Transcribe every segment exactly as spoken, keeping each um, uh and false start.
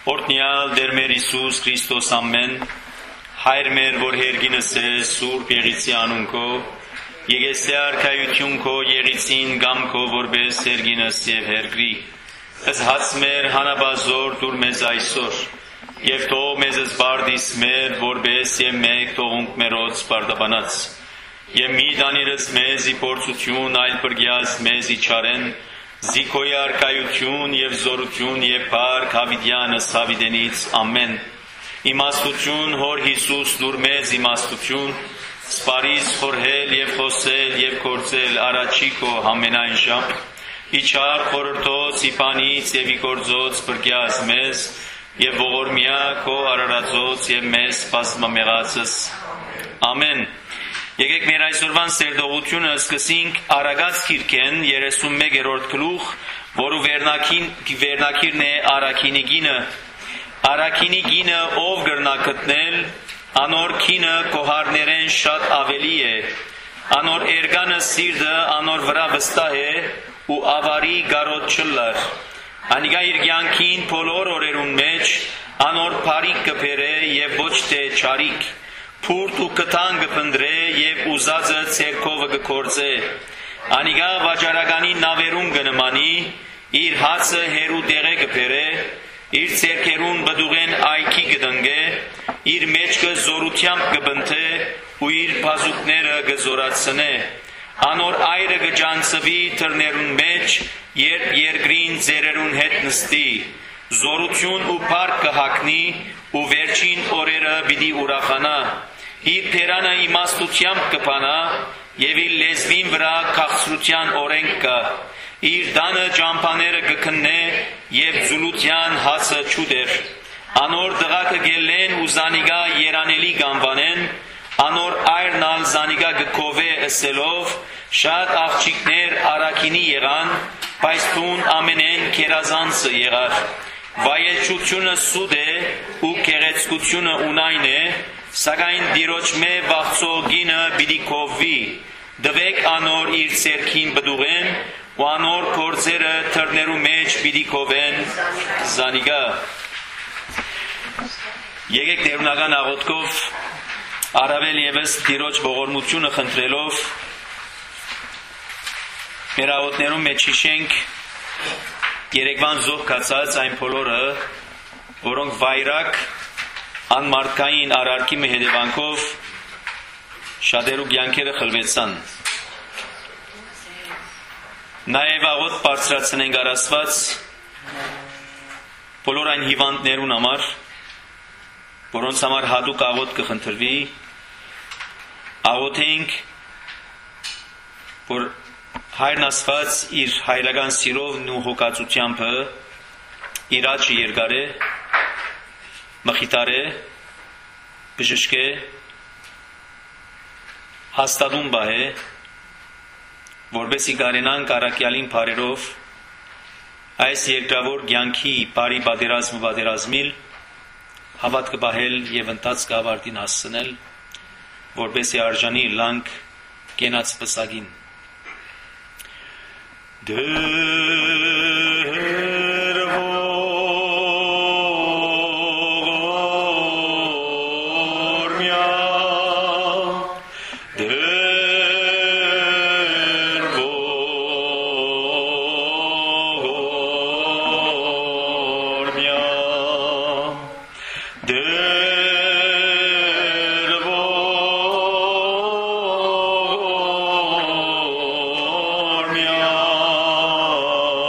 Օրհնյալ Տեր մեր Հիսուս Քրիստոս ամեն, Հայր մեր, որ հերգինս ես Սուրբ Եղիցի անունքով, եկես արքայություն քո Եղիցին գամ քո որպես հերգինս եւ հերգրի, ըս հաց մեր հանաբազոր դուր մեզ այսօր, եւ թող մեզ զբարդիս մեր որպես եւ մեկ թողունք մերոց բարդաբանած, եւ մի դանիրս մեզի փորձություն այլ բրգյաս մեզի չարեն, Զիքոյ արքայություն եւ զորություն եւ փառք Հավիդյանս Հավիդենից ամեն իմաստություն հոր Հիսուս դուր մեզ իմաստություն սպարիս խորհել եւ խոսել եւ գործել առաջի քո ամենայն ժամ իչար խորհրդոց իպանից եւ իգործոց բրգյաս մեզ եւ ողորմյա քո արարածոց եւ մեզ բազմամեղածս ամեն Եկեք մեր այսօրվան սերդողությունը սկսենք Արագած գիրքեն երեսունմեկերորդ գլուխ, որու վերնակիրն է Արաքինի գինը։ Արաքինի գինը ով գրնա գտնել, անոր քինը կոհարներեն շատ ավելի է։ Անոր էրգանը սիրտը անոր վրա վստահ է ու ավարի գարոտ չլար։ Անիգա իր կյանքին բոլոր օրերուն մեջ անոր բարիք կբերե եւ ոչ թե չարիք։ Փուրդ ու կտան կփնդրե եւ ուզածը ցերկովը կկործե անիգա վաճառականի նավերուն կնմանի իր հացը հերու տեղը կբերե իր ցերկերուն բդուղեն այքի կդնգե իր մեջքը զորությամբ կբնթե ու իր բազուկները կզորացնե անոր այրը կջանցվի թռներուն մեջ երբ երկրին ձերերուն հետ նստի զորություն ու փառք կհագնի ու վերջին օրերը պիտի ուրախանա Իր փերանը իմաստությամբ կփանա եւ իր լեզվին վրա քաղցրության օրենք կա իր դանը ճամփաները կքննե եւ զուլության հացը չուդեր անոր դղակը գելեն ու զանիգա երանելի գանվանեն անոր այրնալ զանիգա գկովե ասելով շատ աղջիկներ Արաքինի եղան բայց տուն ամենեն կերազանցը եղար վայելչությունը սուդ է ու գեղեցկությունը ունայն է Սակայն դիրոջ մե վաղցող գինը պիտի կովվի, դվեք անոր իր ցերքին բդուղեն, ու անոր գործերը թռներու մեջ պիտի կովեն զանիգա։ Եկեք տերունական աղոթքով առավել ևս դիրոջ ողորմությունը խնդրելով մեր աղոթներում մեջ հիշենք երեկվան զոհ կացած այն բոլորը, որոնք վայրակ անմարդկային արարքի հետևանքով շատերու կյանքերը խլվեցան։ Նաև աղոթ բարձրացնենք Աստված բոլոր այն հիվանդներուն համար, որոնց համար հատուկ աղոթ կխնդրվի, աղոթենք, որ Հայրն Աստված իր հայրական սիրովն ու հոգացությամբ իր աչքը երկարե մխիտարե, բժշկե, հաստատուն բահե, որբեսի գարենան կարակյալին բարերով, այս երկրավոր կյանքի բարի բادرազմը բادرազմիլ, հավատքը բահել եւ ընթաց կավարտին հասցնել, որբեսի արժանի լանք կենաց պսակին։ Deur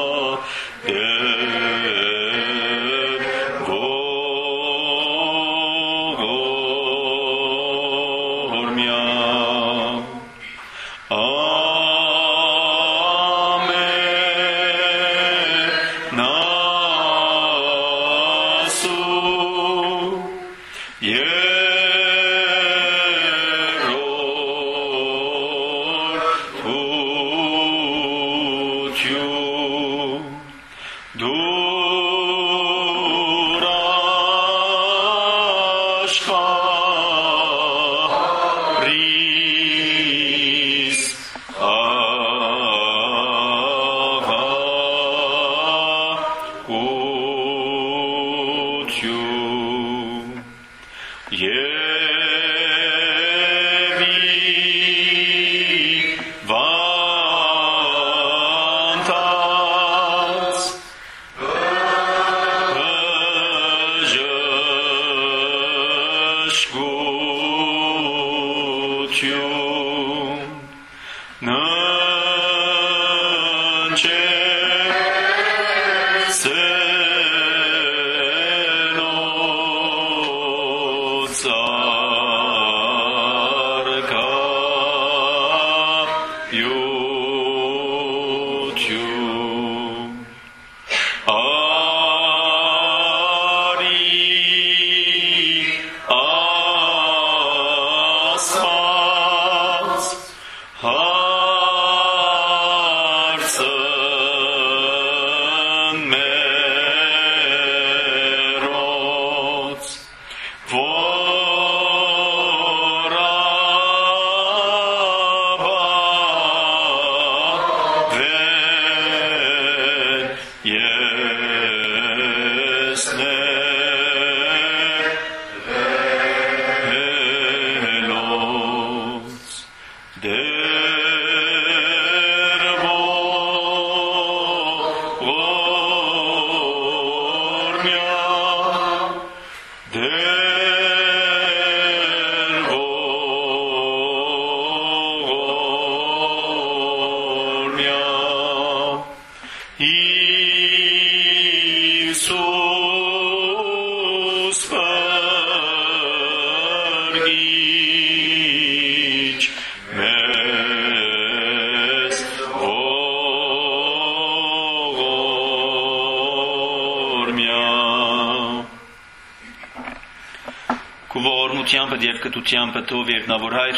Եվ կտությամբ տով երկնավոր հայր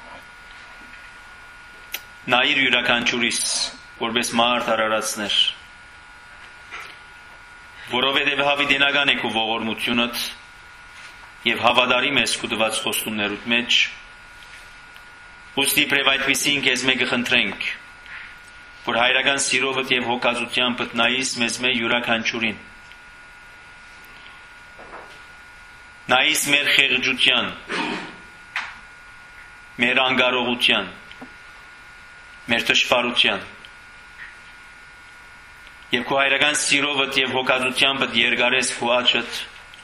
նայիր յուրաքանչյուրիս որպես մարդ արարածներ որովհետև հավիտենական է քո ողորմությունդ եւ հավատարիմ ես քո տված խոստումներուդ մեջ ուստի պրև այդպիսին քեզ մեկը խնդրենք որ հայրական սիրովդ եւ հոգածությամբ նայիս մեզ մե յուրաքանչյուրին նայիս մեր խեղճության, մեր անգարողության, մեր թշվառության եւ քո հայրական սիրովդ եւ հոգածությամբ երկարես քո աչքդ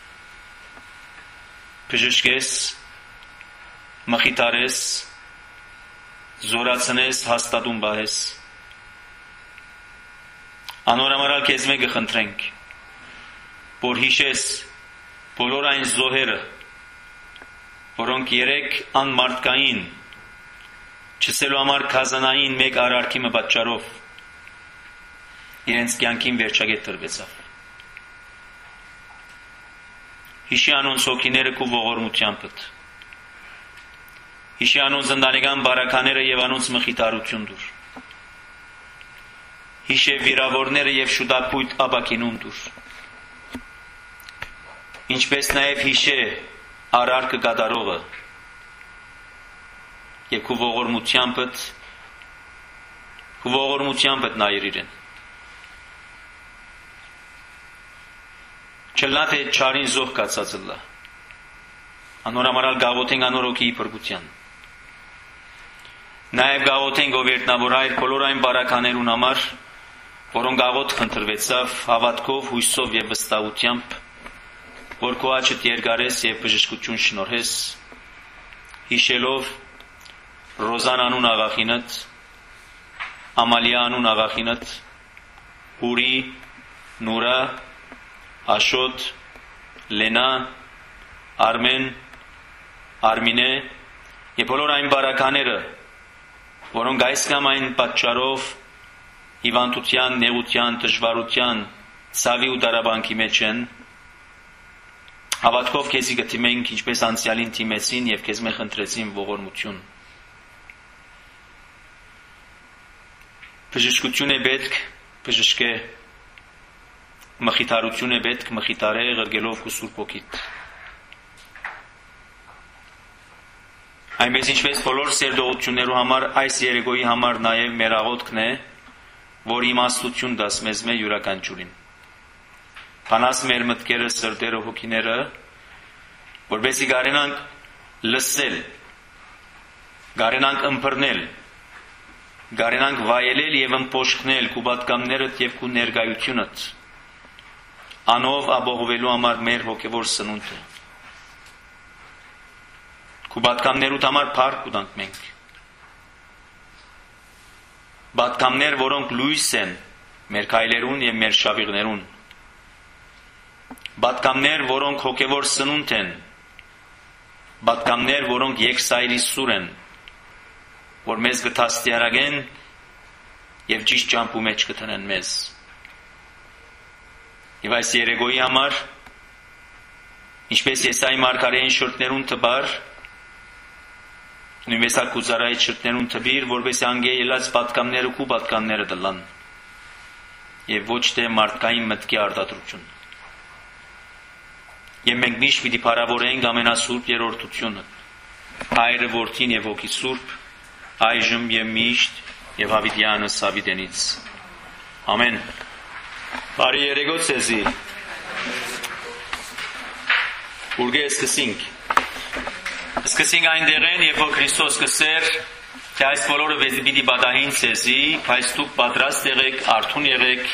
բժշկես մխիթարես զորացնես հաստատուն բահես անորամարալ քեզ մեկը խնդրենք որ հիշես բոլոր այն զոհերը, որոնք երեք անմարդկային, չսելու համար կազանային մեկ արարքի մպատճառով իրենց կյանքին վերջագետ տրվեցավ։ Հիշի անոնց հոգիները քո ողորմությանդ։ Հիշի անոնց ընտանեկան բարակաները եւ անոնց մխիթարություն դուր։ Հիշի վիրավորները եւ շուտապույտ աբակինում դուր։ Ինչպես նաև հիշե արարքը կատարողը եւ քո ողորմությամբ քո ողորմությամբ նայիր իրեն չլա թե չարին զոհ կացածլա անորամարալ գաղութենք անորոքի փրկության նաև գաղութենք ով երտնավոր հայր բոլոր այն բարականերուն համար որոնք գաղութ խնդրվեցավ հավատքով հույսով եւ վստահությամբ որ քո աչքդ երկարես եւ բժշկություն շնորհես հիշելով Ռոզան անուն աղախինդ Ամալիա անուն աղախինդ Հուրի Նուրա Աշոտ Լենա Արմեն Արմինե եւ բոլոր այն բարակաները որոնք այս կամ այն պատճառով հիվանդության, նեղության, դժվարության, ցավի ու դարաբանքի մեջ են Հավատքով քեզի գտիմենք ինչպես անցյալին թիմեցին եւ քեզ մե խնդրեցին ողորմություն Բժշկություն է պետք բժշկե մխիթարություն է պետք մխիթարե ղրգելով քո սուրբ ոգիդ Այնպես ինչպես բոլոր սերդողություններու համար այս երեկոյի համար նաեւ մեր աղոթքն է որ իմաստություն դաս մեզ մե յուրաքանչյուրին Փանաս մեր մտքերը, սրտերը, հոգիները, որպեսզի կարենանք լսել, կարենանք ըմբռնել, կարենանք վայելել եւ ըմբոշխնել քու պատգամներդ եւ քու ներկայությունդ, անով ապահովելու համար մեր հոգևոր սնունդը։ Քու պատգամներուդ համար փառք կտանք մենք։ Պատգամներ, որոնք լույս են մեր քայլերուն եւ մեր շավիղներուն։ Պատգամներ, որոնք հոգևոր սնունդ են, պատգամներ, որոնք եկսայրի սուր են, որ մեզ գտաստիարագեն եւ ճիշտ ճամփու մեջ կտնեն մեզ։ Եվ այս երեգոյի համար, ինչպես Եսայի մարգարեին շրտներուն տբար, նույնպես Կուզարայի շրտներուն տբիր, որպես անգե ելած պատգամները քու պատգամները դլան եւ ոչ թե մարդկային մտքի արտադրություն։ Եվ մենք միշտ պիտի փառավորենք ամենասուրբ երրորդությունը, Հայրը, Որդին եւ Հոգի Սուրբ, այժմ եւ միշտ եւ հավիտյանս հավիտենից։ Ամեն։ Բարի երեկո ցեզի։ Ուրգե սկսենք։ Սկսենք այնտեղեն, երբ որ Քրիստոս սկսեր, թե այս բոլորը պիտի պատահին ցեզի, բայց դուք պատրաստ եղեք, արթուն եղեք,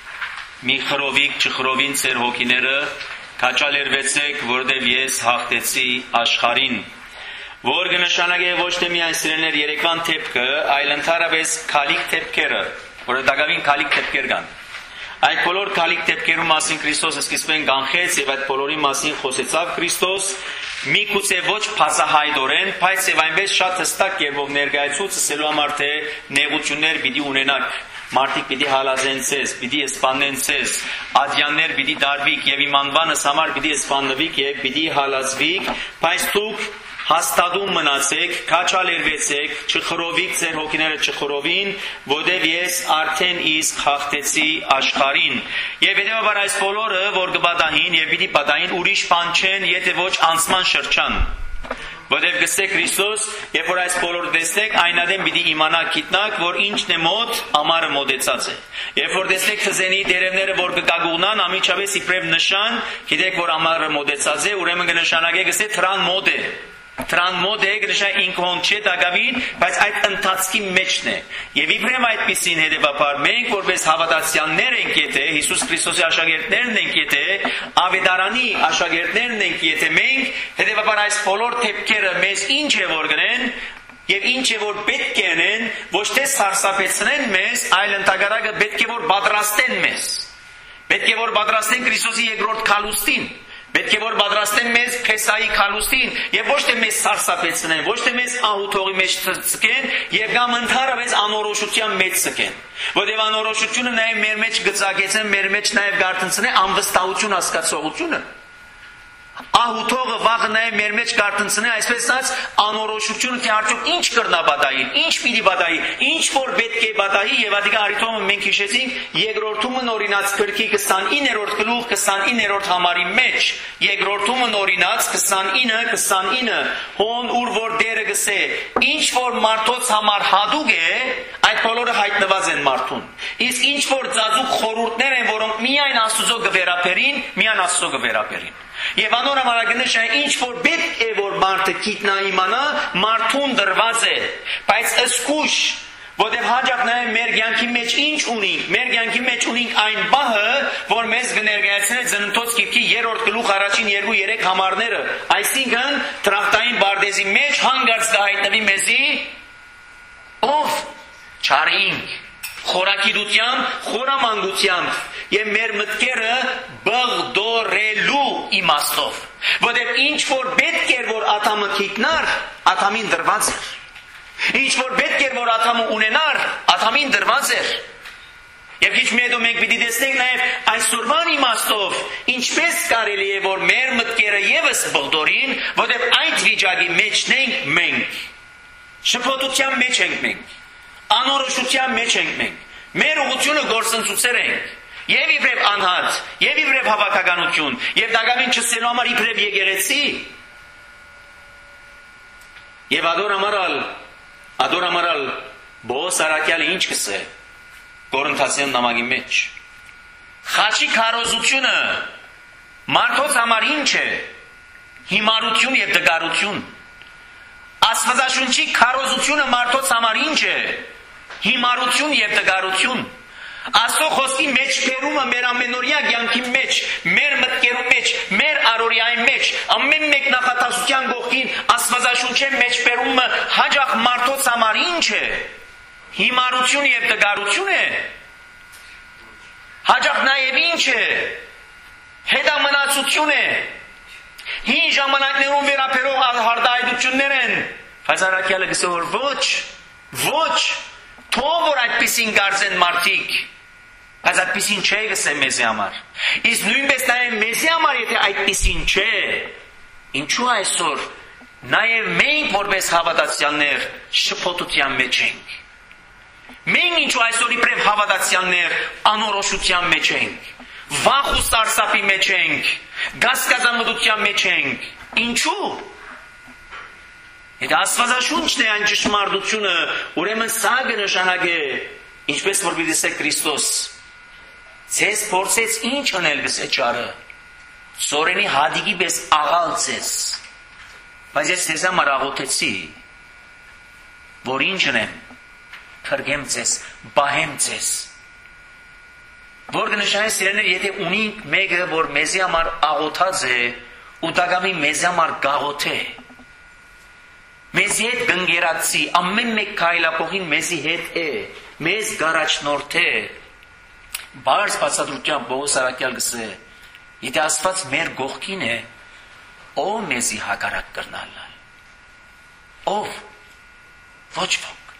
մի խրովիկ չխրովին ձեր հոգիները, քաչալերվեցեք, որտեղ ես հաղթեցի աշխարհին, որ կնշանակե ոչ թե միայն սիրելիներ երեկվան թեփքը, այլ ընդհանրապես քալիք թեփքերը, որը դակավին քալիք թեփքեր կան։ Այդ բոլոր քալիք թեփքերու մասին Քրիստոսը սկիզբեն կանխեց եւ այդ բոլորի մասին խոսեցավ Քրիստոս, միգուցե ոչ փասահայդորեն, բայց եւ այնպես շատ հստակ երբով ներկայացուցելու համար թե նեղություններ պիտի ունենաք, մարդիկ պիտի հալածեն ցեզ, պիտի սպանեն ցեզ, ադյաններ պիտի դարվիք եւ իմ անվանս համար պիտի սպանվիք եւ պիտի հալածվիք, բայց դուք հաստատում մնացեք, քաչալերվեցեք, չխրովիք ձեր հոգիները չխրովին, որտեղ ես արդեն իսկ հաղթեցի աշխարհին։ Եվ հետեւաբար այս բոլորը, որ կպատահին եւ պիտի պատահին, ուրիշ բան չեն, եթե ոչ անցման շրջան։ Որտեղ գսե Քրիստոս, երբ որ այս բոլորը տեսնեք, այնադեմ պիտի իմանաք, գիտնաք, որ ինչն է մոտ, ամառը մոտեցած է։ Երբ որ տեսնեք թզենի դերևները, որ կկագուղնան, ամիջապես իբրև նշան, գիտեք, որ ամառը մոտեցած է, ուրեմն կնշանակե գսե թրան մոտ է։ Թրան մոտ է, գնշան ինքոն չէ դակավին, բայց այդ ընթացքի մեջն է։ Եվ իբրեմ այդպիսին հետևաբար մենք, որպես հավատացյալներ ենք եթե, Հիսուս Քրիստոսի աշակերտներն ենք եթե, ավետարանի աշակերտներն ենք եթե մենք, հետևաբար այս բոլոր թեփքերը մեզ ինչ է որ գնեն, եւ ինչ է որ պետք է անեն, ոչ թե սարսափեցնեն մեզ, այլ ընդհակառակը պետք է որ պատրաստեն մեզ։ Պետք է որ պատրաստեն Քրիստոսի երկրորդ քալուստին։ Պետք է որ պատրաստեն մեզ Փեսայի քալուստին եւ ոչ թե մեզ սարսափեցնեն, ոչ թե մեզ ահութողի մեջ ցկեն եւ կամ ընդհանրապես անորոշության մեջ ցկեն։ Որտեղ անորոշությունը նաեւ մեր մեջ գծակեցեն, մեր մեջ նաեւ գարտնցնե անվստահություն հասկացողությունը։ Ահութողը վաղը նաեւ մեր մեջ գարտնցնե, այսպես ասած, անորոշությունը թե արդյոք ինչ կրնա պատահի, ինչ պիտի պատահի, ինչ որ պետք է պատահի եւ ադիգա արիթոմը մենք հիշեցինք երկրորդումը օրինաց գրքի քսանիններորդ գլուխ քսանիններորդ համարի մեջ, երկրորդումը օրինաց քսանինը քսանինը հոն ուր որ դերը գսե, ինչ որ մարդոց համար հադուկ է, այդ բոլորը հայտնված են մարդուն։ Իսկ ինչ որ ծածուկ խորհուրդներ են, որոնք միայն Աստծո կվերապերին, միայն Աստծո կվերապերին։ Եվ անորամարագնշը ինչ որ պետք է որ մարդը գիտնա իմանա, մարդուն դրված է, բայց ըսկուշ, որտեղ հաջող նաև մեր կյանքի մեջ ինչ ունենք, մեր կյանքի մեջ ունենք այն բահը, որ մեզ կներկայացնի Ծննդոց գիրքի երրորդ գլուխ առաջին երկու երեք համարները, այսինքն տրախտային բարդեզի մեջ հանգած կհայտնվի մեզի ով չարինք, խորակիրությամբ, խորամանկությամբ եւ մեր մտքերը բղդորելու իմաստով, որտեղ ինչ որ պետք էր որ աթամը գիտնար, աթամին դրված էր։ Ինչ որ պետք էր որ աթամը ունենար, աթամին դրված էր։ Եվ քիչ մի հետո մենք պիտի տեսնենք նաև այսօրվան իմաստով, ինչպես կարելի է որ մեր մտքերը եւս բղդորին, որտեղ այդ վիճակի մեջն ենք մենք։ Շփոթության մեջ ենք մենք։ Անորոշության մեջ ենք մենք, մեր ուղղությունը գործընծուցեր ենք, եւ իբրև անհատ, եւ իբրև հավաքականություն, եւ դակավին չսելու համար իբրև եկեղեցի, եւ ադոր ամարալ, ադոր ամարալ, Բոս Արաքյալը ինչ կսե, Կորինթացյան նամակի մեջ, Խաչի քարոզությունը մարդոց համար ինչ է? Հիմարություն եւ դգարություն։ Աստվածաշունչի քարոզությունը մարդոց համար ինչ է? Հիմարություն եւ դգարություն։ Աստծո խոսքի մեջբերումը մեր ամենօրյա կյանքի մեջ, մեր մտքերու մեջ, մեր առօրյայի մեջ, ամեն մեկ նախատասության գողքին Աստվածաշունչի մեջբերումը հաջող մարդոց համար ինչ է? Հիմարություն եւ դգարություն է։ Հաջող նաեւ ինչ է? Հետամնացություն է։ Հին ժամանակներում վերապերող հարտահայտություններ են։ Հազարակյալը գսող որ ոչ, ոչ, թող որ այդպիսին գարզեն մարդիկ, բայց այդպիսին չէ գսե մեզի համար։ Իսկ նույնպես նաև մեզի համար եթե այդպիսին չէ, ինչու այսօր նաև մենք որպես հավատացյալներ շփոթության մեջ ենք։ Մենք ինչու այսօր իբրև հավատացյալներ անորոշության մեջ ենք, վախ ու սարսափի մեջ ենք, գասկածամտության մեջ ենք։ Ինչու՞։ Եթե Աստվածաշունչն է այն ճշմարտությունը, ուրեմն սա կնշանակե, ինչպես որ գիտեսե Քրիստոս, ցես փորձեց ինչ անել գսե ճարը, սորենի հադիգի պես աղալ ցես, բայց ես ցեզ համար աղոթեցի, որ ինչ անեմ, քրգեմ ցես, բահեմ ցես, որ կնշանակե սիրելիներ, եթե ունենք մեկը, որ մեզի համար աղոթած է, ու դակամի մեզի համար գաղոթե, մեզի հետ գնգերացի, ամեն մեկ քայլափոխին մեզի հետ է, մեզ գարաչնորդ է, բարձ բացատրությամբ Պողոս առաքյալ գսե, եթե Աստված մեր գողքին է, ով մեզի հակառակ կրնալ, ով, ոչ ոք։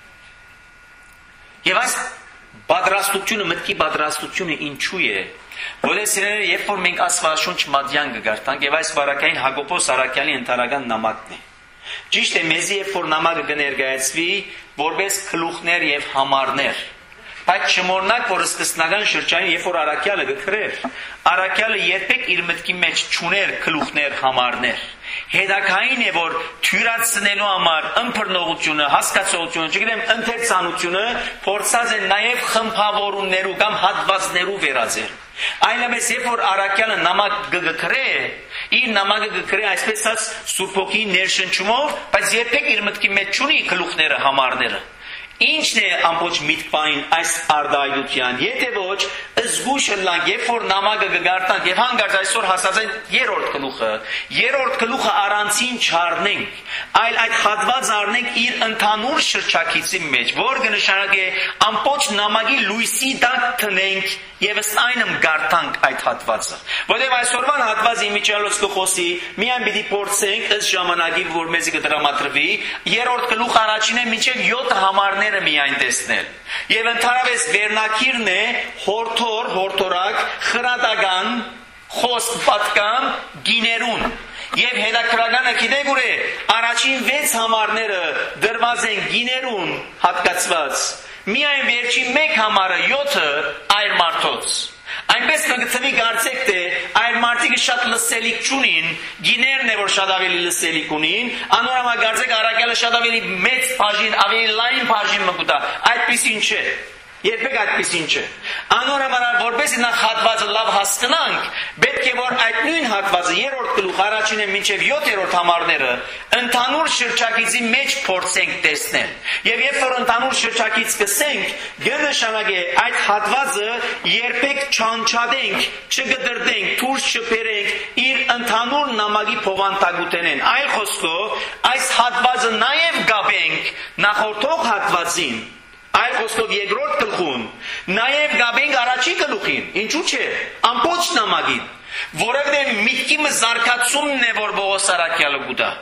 Եվ այս պատրաստությունը, մտքի պատրաստությունը ինչու է, որ այս իրերը, երբ որ մենք Աստվածաշունչ մատյան կգարտանք, եւ այս վարակային Հակոբոս առաքյալի ընթարական նամակն է։ Ճիշտ է, մեզի երբ որ նամակը կներկայացվի, որպես գլուխներ եւ համարներ, բայց չմոռնաք, որ սկզբնական շրջանին, երբ որ առաքյալը գքրեր, առաքյալը երբեք իր մտքի մեջ չուներ գլուխներ, համարներ։ Հետաքային է, որ թյուրացնելու համար ըմբռնողությունը, հասկացողությունը, չգիտեմ, ընթերցանությունը փորձած են նաև խմբավորումներու կամ հատվածներու վերածել։ Այլապես երբ որ առաքյալը նամակ գգքրե, իր նամակը գգքրե այսպես ասած Սուրբ Հոգի ներշնչումով, բայց երբեք իր մտքի մեջ չունի գլուխները, համարները։ Ինչն է ամբողջ միտքային այս արդայության, եթե ոչ զգուշը լանք, երբ որ նամակը գգարտանք եւ հանգարց այսօր հասած են երրորդ գլուխը, երրորդ գլուխը առանցին չառնենք, այլ այդ հատված առնենք իր ընդհանուր շրջակիցի մեջ, որ կնշանակե ամբողջ նամակի լույսի տակ տնենք եւ ըստ այնմ գարտանք այդ հատվածը։ Որտեղ այսօրվան հատվածի միջալոց կխոսի, միայն պիտի փորձենք ըստ ժամանակի, որ մեզի կդրամատրվի, երրորդ գլուխ առաջինը մինչեւ յոթ համարները միայն տեսնել։ Եվ ընդհանրապես վերնակիրն է հորթոր, հորթորակ, խրատական, խոսք պատկան, գիներուն։ Եվ հետաքրականը գիտեք ուր է, առաջին վեց համարները դրված են գիներուն հատկացված, միայն վերջին մեկ համարը յոթը այր մարդոց։ Այնպես կգծվի կարծեք թե այր մարդիկը շատ լսելիք չունին, գիներն է որ շատ ավելի լսելիք ունին, անորամա կարծեք առաքյալը շատ ավելի մեծ բաժին, ավելի լայն բաժին մկուտա, այդպիսին չէ։ Երբեք այդպիսին չէ։ Անորաբանալ որպեսզի նա հատվածը լավ հասկանանք, պետք է որ այդ նույն հատվածը երրորդ գլուխ առաջինը մինչև յոթերորդ համարները ընդհանուր շրջակիցի մեջ փորձենք տեսնել։ Եվ երբ որ ընդհանուր շրջակից կսենք, կնշանակե այդ հատվածը երբեք չանչադենք, չգդրդենք, դուրս չբերենք իր ընդհանուր նամակի փոխանցագուտենեն։ Այլ խոսքով, այս հատվածը նաև գաբենք նախորդող հատվածին։ Այլ խոսքով երկրորդ գլխուն, նաև գաբենք առաջին գլուխին, ինչու՞ չէ, ամբողջ նամակին, որովհետև միտքի զարգացումն է, որ Պողոս առաքյալը գուտա։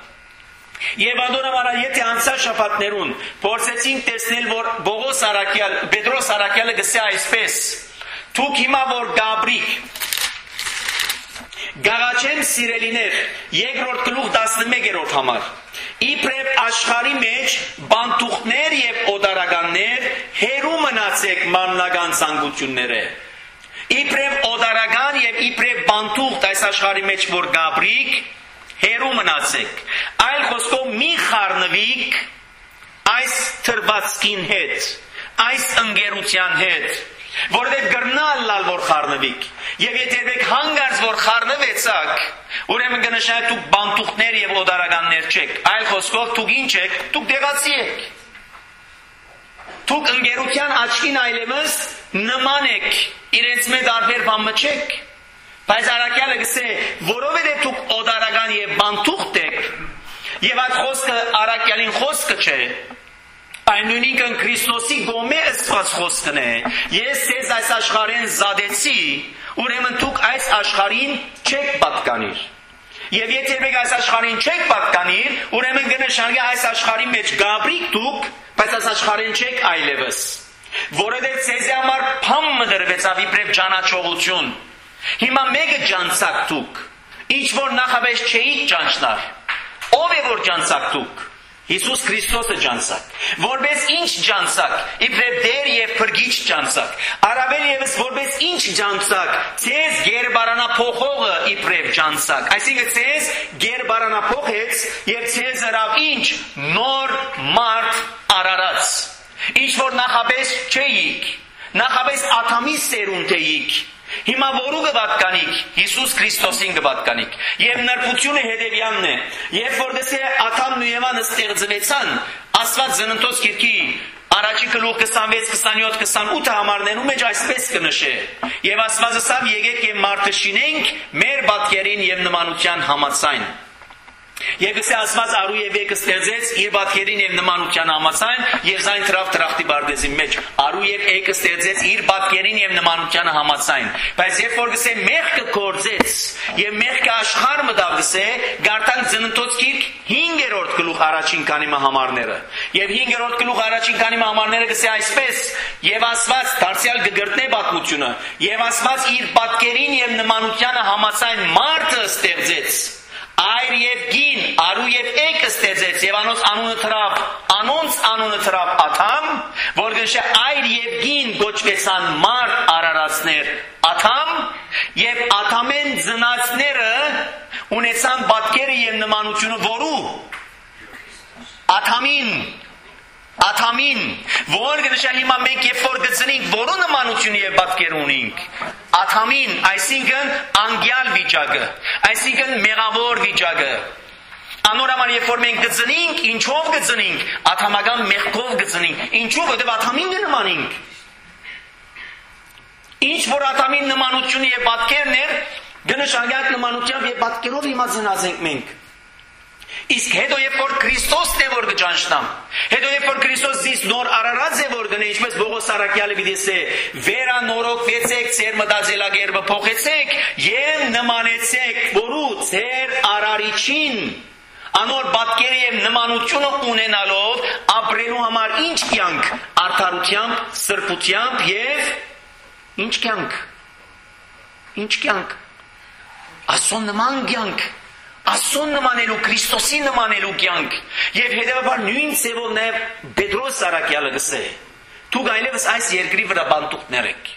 Եվ անդորաբար եթե անցած շաբաթներուն փորձեցինք տեսնել, որ Պողոս առաքյալ, Պետրոս առաքյալը գսե այսպես. Դուք հիմա որ գաբրիկ, գաղաչեմ սիրելիներ, երկրորդ գլուխ տասնմեկերորդ համար։ Իբրև աշխարհի մեջ բանտուղներ եւ օդարականներ հերու մնացեք մաննական ցանկությունները։ Իբրև օդարական եւ իբրև բանտուղ այս աշխարհի մեջ որ գաբրիկ հերու մնացեք։ Այլ խոսքով մի խառնվիկ այս թրվածքին հետ, այս ընկերության հետ, Որովհետև գրնալ լալ որ խառնվիք։ Եվ եթե եք հանգարց որ խառնվեցաք, ուրեմն կնշանակի դուք բանտուղներ եւ օդարականներ չեք։ Այլ խոսքով դուք ինչ եք, դուք դեղացի եք։ Դուք ընկերության աչքին այլևս նման եք, իրենց մեջ տարբեր բան չեք։ Բայց Արաքյալը գսե, որովհետև դուք օդարական եւ բանտուղ եք, եւ այդ խոսքը Արաքյալին խոսքը չէ, այն նույնիկն Քրիստոսի գոմե ըսված խոսքն է։ Ես ձեզ այս աշխարհին զադեցի, ուրեմն դուք այս աշխարհին չեք պատկանիր։ Եվ եթե եք այս աշխարհին չեք պատկանիր, ուրեմն կնշանակի այս աշխարհի մեջ գաբրիկ դուք, բայց այս աշխարհին չեք այլևս։ Որովհետև ձեզ համար փամ մդրվեցավ իբրև ճանաչողություն։ Հիմա մեկը ջանցակ դուք, ինչ որ նախաբեջ չէիք ջանչնար։ Ով է որ ջանցակ դուք։ Հիսուս Քրիստոսը ջանցակ, որպես ինչ ջանցակ, իբրև դեր եւ փրկիչ ջանցակ, առավել եւս որպես ինչ ջանցակ, ցեզ գերբարանափոխողը իբրև ջանցակ, այսինքն ցեզ գերբարանափոխեց եւ ցեզ հրավ ինչ նոր մարդ արարած, ինչ որ նախապես չէիք, նախապես Աթամի սերունդ էիք, հիմա որու կպատկանիք, Հիսուս Քրիստոսին կպատկանիք, եւ նրբությունը հետեւյալն է, երբ որ դեսե Աթամն ու Եվան ստեղծվեցան, Աստված Ծննդոց գիրքի առաջի գլուխ քսանվեց, քսանյոթ, քսանութ համարներում մեջ այսպես կնշե, եւ Աստված ասավ եկեք եւ մարդը շինենք մեր պատկերին եւ նմանության համաձայն։ Եվ գսե Աստված արու եւ եկը ստեղծեց իր պատկերին եւ նմանության համաձայն եւ զայն թրավ տրախտի բարդեզի մեջ արու եւ եկը ստեղծեց իր պատկերին եւ նմանության համաձայն բայց երբ որ գսե մեղքը կործեց եւ մեղքը աշխարհ մտավ գսե գարտան Ծննդոց գիրք հինգերորդ գլուխ առաջին քանի համարները եւ հինգերորդ գլուխ առաջին քանի համարները գսե այսպես եւ Աստված դարձյալ կգրտնե պատմությունը եւ Աստված իր պատկերին եւ նմանության համաձայն մարդը ստեղծեց Այր եւ գին, արու եւ եք ստեղծեց եւ անոնց անունը թրավ, անոնց անունը թրավ Աթամ, որ գշե այր եւ գին գոչվեցան մարդ արարածներ Աթամ եւ Աթամեն ծնածները ունեցան պատկերը եւ նմանությունը որու Աթամին Աթամին, որ գնշա հիմա մենք երբ որ գծնենք, որու նմանություն եւ պատկեր ունենք Աթամին, այսինքն անգյալ վիճակը, այսինքն մեղավոր վիճակը Անոր համար երբ որ մենք գծնենք, ինչով գծնենք, աթամական մեղքով գծնենք, ինչով որտեղ Աթամին նմանենք Ինչ որ Աթամին նմանությունը եւ պատկերն էր, գնշանգակ նմանությամբ եւ պատկերով հիմա ծնած ենք մենք Իսկ հետո երբ որ Քրիստոսն է որ կճանչնամ, հետո երբ որ Քրիստոս զիս նոր արարած է որ գնե, ինչպես Պողոս Արաքյալը դիտեսե, վերանորոգվեցեք, ձեր մտածելակերպը փոխեցեք եւ նմանեցեք որու ձեր արարիչին, անոր պատկերը եւ նմանությունը ունենալով ապրելու համար ինչ կյանք, արդարությամբ, սրբությամբ եւ ինչ կյանք, ինչ կյանք, ասոն նման կյանք Աստծուն նմանելու, Քրիստոսին նմանելու կյանք եւ հետեւաբար նույն ձևով նաեւ Պետրոս Արաքյալը գսե դուք այլևս այս երկրի վրա բանտուղներ եք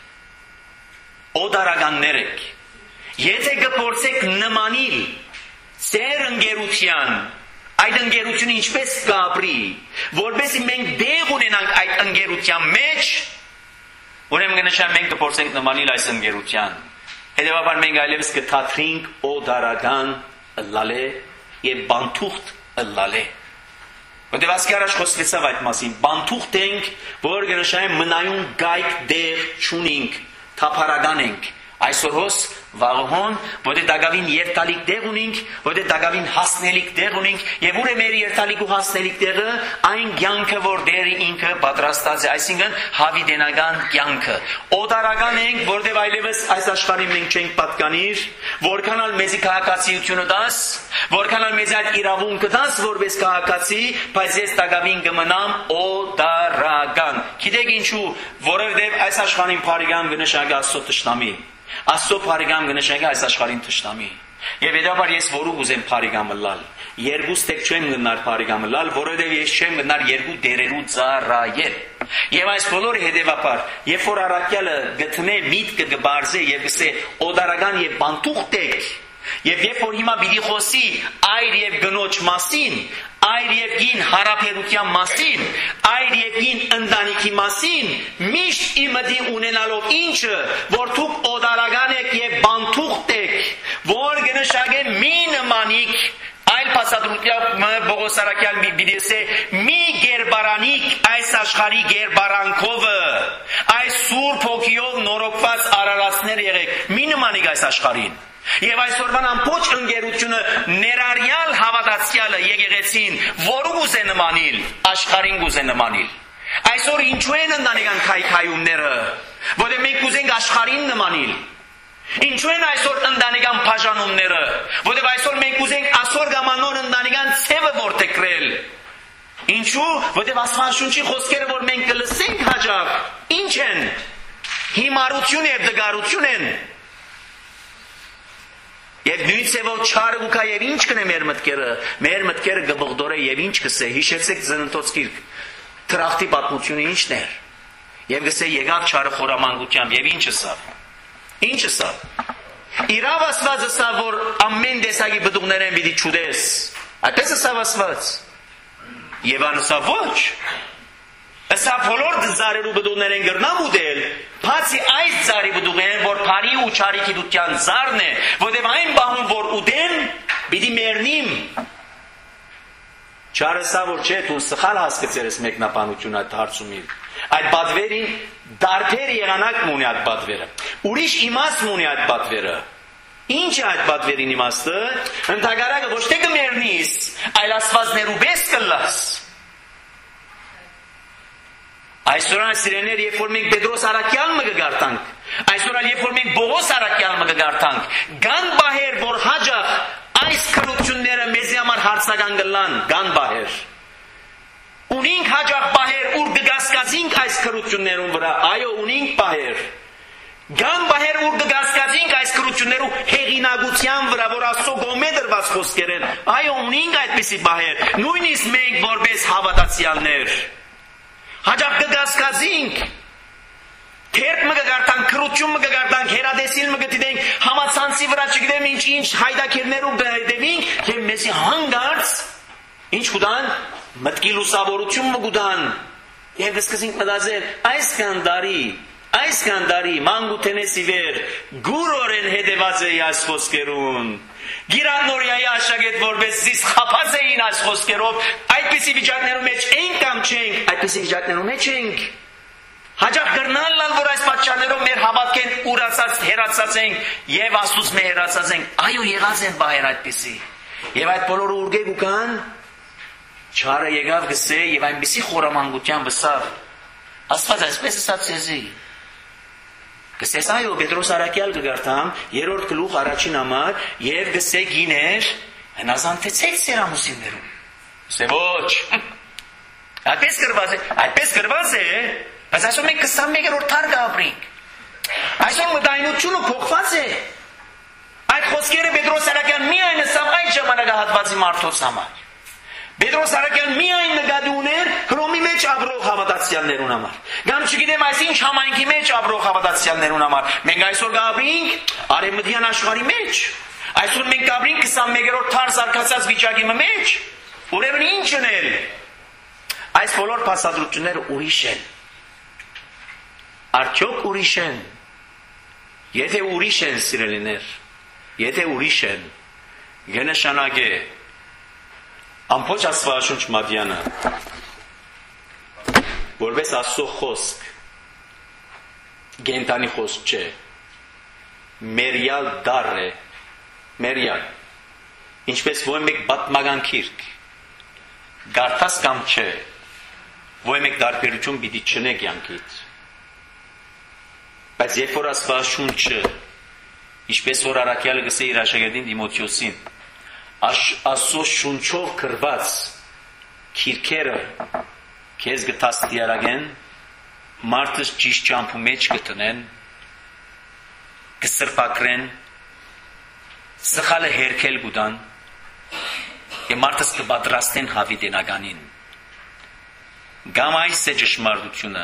օդարականներ եք եթե կփորձեք նմանիլ ձեր ընկերության այդ ընկերությունը ինչպես կապրի որովհետեւ մենք դեղ ունենանք այդ ընկերության մեջ ուրեմն կնշան մենք կփորձենք նմանիլ այս ընկերության հետեւաբար մենք այլևս կթաթրինք օդարական Լալե եւ բանտուղտ լալե Որտեղ ասկի առաջ խոսվեցավ այդ մասին բանտուղտ ենք որ գնշային մնայուն գայք դեղ չունենք թափարական ենք այսօր հոս վաղոհոն որտեղ դակավին երթալիք դեղ ունենք որտեղ դակավին հասնելիք դեղ ունենք եւ ուր է մեր երթալիք ու հասնելիք տեղը այն կյանքը որ դերը ինքը պատրաստած է այսինքն հավիտենական կյանքը օդարական ենք որտեղ այլևս այս աշխարհի մենք չենք պատկանիր որքանալ մեզի քաղաքացիությունը դաս որքանալ մեզ այդ իրավունքը դաս որպես քաղաքացի բայց ես դակավին կմնամ օդարական գիտեք ինչու որովհետեւ այս աշխարհին բարիգան կնշանակի Աստծո տշնամի Աստծո բարիգան կնշանակի այս աշխարհին տշնամի եւ հետաբար ես որու ուզեմ բարիգամը լալ երկու ստեք չեմ գնար բարիգամը լալ որովհետեւ ես չեմ գնար երկու դերերու ծառայել եւ այս բոլորը հետեւաբար երբ որ Արաքյալը գտնե միտքը գբարձե եւ գսե օդարական եւ բանտուղտ եք Եվ երբ որ հիմա պիտի խոսի այր եւ գնոջ մասին, այր եւ գին հարաբերության մասին, այր եւ գին ընտանիքի մասին, միշտ իմդի ունենալով ինչը, որ դուք օդարական եք եւ բանթուղթ եք, որ գնշագե մի նմանիկ, այլ փաստադրությամբ Պողոս Արաքյալն պիտի ասե մի գերբարանիկ այս աշխարհի գերբարանքովը, այս սուրբ հոգիով նորոգված արարածներ եղեք, մի նմանիկ այս աշխարհին։ Եվ այսօրվան ամբողջ ընկերությունը ներառյալ հավատացյալը եկեղեցին, որու կուզե նմանիլ, աշխարհին կուզե նմանիլ։ Այսօր ինչու են ընտանեկան քայքայումները, որտեղ մենք կուզենք աշխարհին նմանիլ։ Ինչու են այսօր ընտանեկան բաժանումները, որտեղ այսօր մենք կուզենք այսօր գամանոր ընտանեկան ցևը որտեքրել։ Ինչու, որտեղ Աստվածաշունչի խոսքերը, որ մենք կլսենք հաջող, ինչ են, հիմարություն եւ դգարություն են։ Եվ նույն ցևով չարը գուկա եւ ինչ կնե մեր մտքերը, մեր մտքերը գբղդորե եւ ինչ կսե, հիշեցեք Ծննդոց գիրք, Թրախտի պատմությունը ինչն էր։ Եվ գսե եկավ չարը խորամանկությամբ եւ ինչը սա։ Ինչը սա։ Իրավ ասվածը սա, որ ամեն տեսակի բդուղներ են պիտի չուդես։ Այդպես է սա ասված։ Եվ անսա ոչ։ Սա բոլոր ծառերու բդուղներ են գրնամ ուդել, բացի այս ծառի բդուղեն, որ բարի ու չարի գիտության ծառն է, որտեղ այն բահում, որ ուդեն, պիտի մեռնիմ։ Չարը սա, որ չէ, դու սխալ հասկացել ես մեկնաբանություն այդ հարցումին։ Այդ բադվերին դարբեր եղանակ ունի այդ բադվերը։ Ուրիշ իմաստ ունի այդ բադվերը։ Ինչ է այդ բադվերին իմաստը։ Ընդհակառակը ոչ թե կմեռնիս, այլ աստվածներու բես կլաս։ Այսօր սիրեներ, երբ որ մենք Պետրոս Արաքյալը կգարտանք, այսօր երբ որ մենք Պողոս Արաքյալը կգարտանք, գան բահեր, որ հաջող այս քրությունները մեզի համար հարցական կլան, գան բահեր։ Ունինք հաջող բահեր, ուր կգասկածինք այս քրություններուն վրա, այո, ունինք բահեր։ Գան բահեր, ուր կգասկածինք այս քրություններու հեղինակության վրա, որ Աստծո գոմե դրված խոսքեր են, այո, ունինք այդպիսի բահեր, նույնիսկ մենք որպես հավատացյալներ։ Հաջող կգասկածինք, թերք մը կգարտանք, քրություն մը կգարտանք, հերադեսիլ մը կդիտենք, համացանցի վրա չգիտեմ ինչ ինչ հայդակերներում կհետևինք, և մեզի հանգարց, ինչ կուտան, մտքի լուսավորություն մը կուտան, և կսկսենք մտածել, այս կանդարի, այս կանդարի, մանգութենեսի վեր, գուրորեն հետևած է այս խոսքերուն, գիրանորյայի աշագետ որպես զիս խապած էին այս խոսքերով, այդպիսի վիճակներում մեջ ենք կամ չենք, այդպիսի վիճակներում մեջ ենք, հաջող գրնալ լալ, որ այս պատճառներով մեր հավատքեն ուրացած, հերացած ենք և Աստուծո մեր հերացած ենք, այո եղած են բահեր այդպիսի, և այդ բոլորը ուրգեկ ու կան, չարը եկավ գսե և այնպիսի խորամանկության վսավ, Աստված այսպես ասաց ձեզի, գսես այո Պետրոս Արաքյալ կգարտամ, երրորդ գլուխ առաջին համար և գսե գիներ, հնազանդեցեք սեր ամուսիններում, գսե ոչ, այդպես գրված է, այդպես գրված է, բայց այսօր մենք քսանմեկերորդ թարգը ապրենք, այսօր մտայնությունը փոխված է, այդ խոսքերը Պետրոս Արաքյան միայն ասավ այդ ժամանակահատվածի մարդոց համար, Պետրոս Արաքյան միայն նկատի ուներ Հռոմի մեջ ապրող հավատացյալներուն համար, կամ չգիտեմ այսինչ համայնքի մեջ ապրող հավատացյալներուն համար, մենք այսօր կապրենք արևմտյան աշխարհի մեջ, այսօր մենք կապրենք քսանմեկերորդ թար զարգացած վիճակի մեջ, ուրեմն ինչն է, այս բոլոր փաստադրությունները ուրիշ են, արդյոք ուրիշ են, եթե ուրիշ են սիրելիներ, եթե ուրիշ են, կնշանակե ամբողջ Աստվածաշունչ մատյանը, որպես Աստծո խոսք, գենտանի խոսք չէ, մերյալ դառ է, մերյալ, ինչպես ոյ մեկ պատմական գիրք, գարտած կամ չէ, ոյ մեկ տարբերություն պիտի չնե կյանքից, բայց երբ որ Աստվածաշունչը, ինչպես որ Արաքյալը գսե իր աշակերտին Տիմոթեոսին, Աստծո շունչով գրված քիրքերը քեզ գտաստիարագեն, մարդս ճիշտ ճամփու մեջ կտնեն, կսրբակրեն, սխալը հերքել գուտան, եւ մարդս կպատրաստեն հավիտենականին։ Գամ այս է ճշմարտությունը,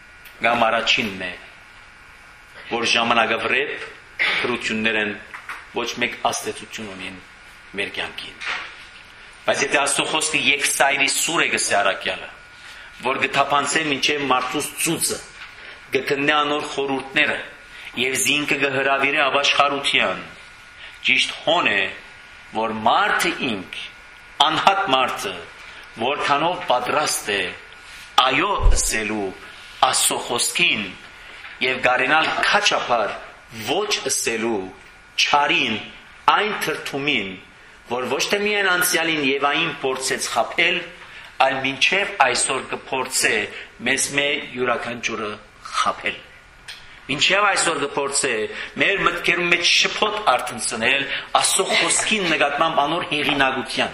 գամ առաջինն է, որ ժամանակավրեպ քրություններ են ոչ մեկ աստեցություն ունին մեր կյանքին։ Բայց եթե Աստծո խոսքը երկսայրի սուր է գսե առաքյալը, որ գթափանցե մինչև մարդուս ծուծը, գտնե անոր խորհուրդները եւ զինքը գհրավիրե ապաշխարության, ճիշտ հոն է, որ մարդը ինք, անհատ մարդը, որքանով պատրաստ է այո ասելու Աստծո խոսքին եւ գարենալ քաչապար ոչ ասելու չարին այն թրթումին, որ ոչ թե միայն անցյալին եւ այն փորձեց խապել, այլ մինչև այսօր կփորձե մեզ մեր յուրաքանչյուրը խապել։ Մինչև այսօր կփորձե մեր մտքերում մեջ շփոթ արտնցնել Աստծո խոսքին նկատմամբ անոր հեղինակության։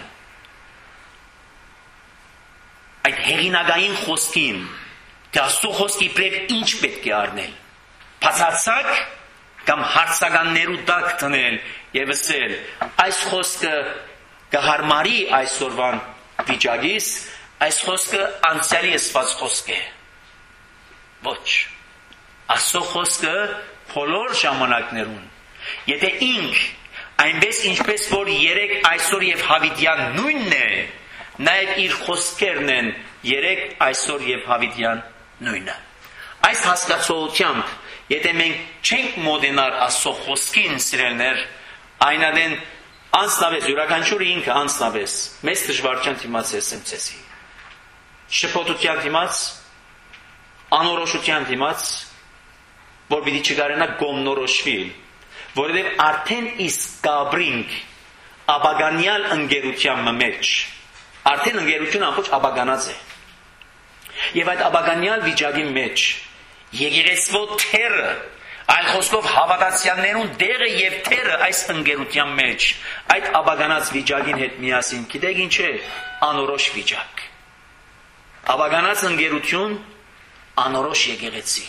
Այդ հեղինակային խոսքին թե Աստծո խոսքի պրև ինչ պետք է առնել։ Բացարձակ կամ հարցականներու տակ տնել եւ ասել այս խոսքը կհարմարի այսօրվան վիճակից, այս խոսքը անցյալի ասված խոսք է։ Ոչ։ Աստծո խոսքը բոլոր ժամանակներուն, եթե ինք այնպես ինչպես որ երեք այսօր եւ հավիտյան նույնն է, նաեւ իր խոսքերն են երեք այսօր եւ հավիտյան նույնը։ Այս հասկացողությամբ եթե մենք չենք մոդենար Աստծո խոսքին սիրելներ, այնադեն անձնավես յուրաքանչյուրը ինքը անձնավես մեծ դժվարության դիմաց եմ ցեսի։ Շփոթության դիմաց, անորոշության դիմաց, որ պիտի չկարենա գոմնորոշվի, որովհետև արդեն իսկ կաբրինք աբագանյալ ընկերության մեջ, արդեն ընկերությունը ամբողջ աբագանած է։ Եվ այդ աբագանյալ վիճակի մեջ եկեղեցվո թերը, այլ խոսքով հավատացյալներուն դերը եւ թերը այս ընկերության մեջ, այդ աբագանած վիճակին հետ միասին, գիտեք ինչ է, անորոշ վիճակ։ Աբագանած ընկերություն, անորոշ եկեղեցի։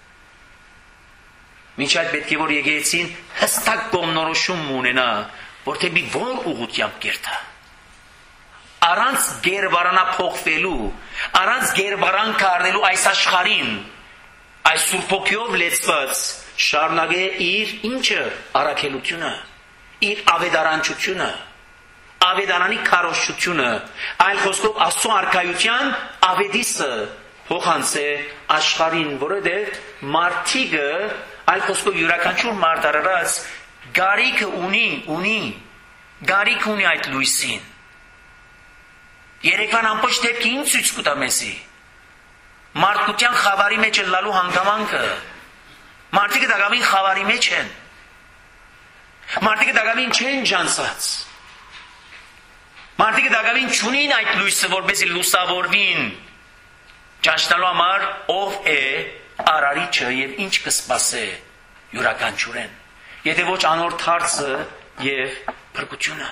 Մինչ այդ պետք է որ եկեղեցին հստակ կողմնորոշում ունենա, որ թեպի որ ուղղությամբ կերտա։ Առանց գերբարանափոխվելու, առանց գերբարանք առնելու այս աշխարհին, այս սուրբոքյով լեցված շարունակե իր ինչը առաքելությունը, իր ավետարանչությունը, ավետարանի քարոզչությունը, այլ խոսքով Աստծո արքայության ավետիսը փոխանցե աշխարհին, որովհետև մարդիկը այլ խոսքով յուրաքանչյուր մարդ արարած գարիքը ունի, ունի, գարիք ունի այդ լույսին։ Երեկվան ամբողջ դեպքի ինչ ցույց կտա մեզի։ Մարդկության խավարի մեջ լալու հանգամանքը։ Մարդիկը դակամին խավարի մեջ են։ Մարդիկը դակամին չեն ջանցած։ Մարդիկը դակամին չունին այդ լույսը, որպեսզի լուսավորվին։ Ճանչնալու համար ով է արարիչը եւ ինչ կսպասե յուրաքանչյուրեն։ Եթե ոչ անորդ հարցը եւ փրկությունը։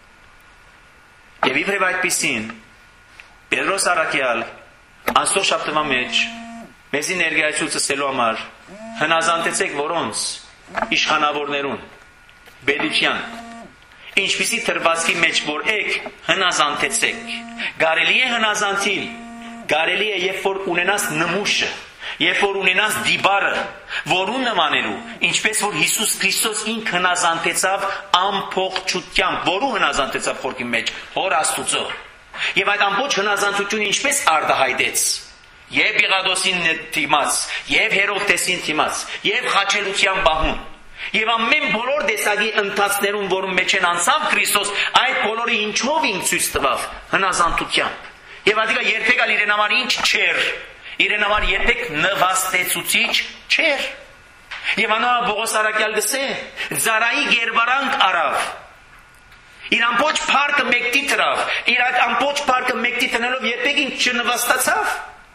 Եվ իբրև այդպիսին Պետրոս առաքյալ Աստծո շաբթվա մեջ մեզի ներկայացուցը ասելու համար հնազանդեցեք որոնց իշխանավորներուն բեդության ինչպիսի թրվածքի մեջ որ եք հնազանդեցեք կարելի է հնազանդիլ կարելի է երբ որ ունենաս նմուշը երբ որ ունենաս դիբարը որուն նմանելու ինչպես որ Հիսուս Քրիստոս ինք հնազանդեցավ ամփոխչությամբ որու հնազանդեցավ խորքի մեջ հոր Աստուծո եւ այդ ամբողջ հնազանդությունը ինչպես արտահայտեց եւ Պիղադոսին դիմաց եւ Հերովտեսին դիմաց եւ խաչելության բահուն եւ ամեն բոլոր տեսակի ընթացներում որում մեջ են անցավ Քրիստոս այդ բոլորը ինչով ինք ցույց տվավ հնազանդությամբ եւ ադիկա երբեք ալ իրեն համար ինչ չէր իրեն համար երբեք նվաստեցուցիչ չէր եւ անա Պողոս առաքյալ գսե զարայի գերբարանք արավ իր ամբողջ փառքը մեկտի տրավ իր այդ ամբողջ փառքը մեկտի տնելով երբեք ինչ չնվաստացավ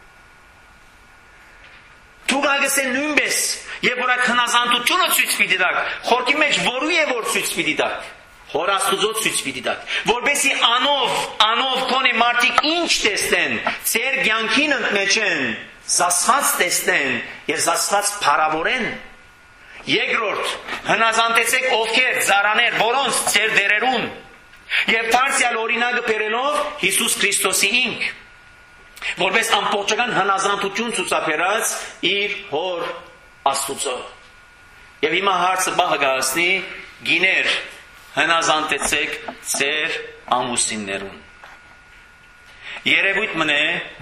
դուք ագսե նույնպես երբ որ այդ հնազանդությունը ցույց պիտի տաք խորքի մեջ որու է որ ցույց պիտի տաք հոր Աստուծո ցույց պիտի տաք որպեսի անով անով քոնի մարդիկ ինչ տեսնեն ծեր կյանքին ընդմեջեն զասված տեսնեն եւ զասված փառավորեն երկրորդ հնազանդեցեք ովքեր զարաներ որոնց ծեր դերերուն եւ դարձյալ օրինակը բերելով Հիսուս Քրիստոսի ինք որպես ամբողջական հնազանդություն ցուցաբերած իր հոր Աստուծո եւ հիմա հարցը բաղ գասնի գիներ հնազանդեցեք ձեր ամուսիններուն։ Երևույթ մնե,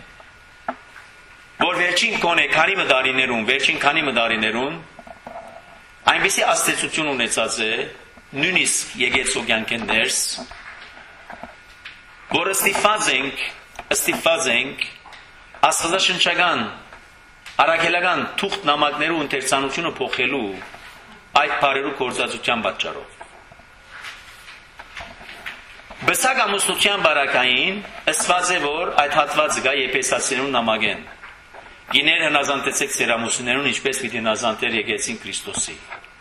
որ վերջին կոնե քանի մդարիներուն, վերջին քանի մդարիներուն այնպիսի աստեցություն ունեցած է, նույնիսկ եկեղեցոքյանքեն ներս, որ ստիպված ենք, ստիպված ենք աստվածաշնչական, առաքելական թուղթ նամակներու ընթերցանությունը փոխելու այդ բառերու գործածության պատճառով։ Բսակ ամուսնության բարակային ըսված է, որ այդ հատվածը գա Եփեսացիներուն նամակեն։ Գիներ հնազանդեցեք ձեր ամուսիններուն, ինչպես պիտի հնազանդեր եկեղեցին Քրիստոսի։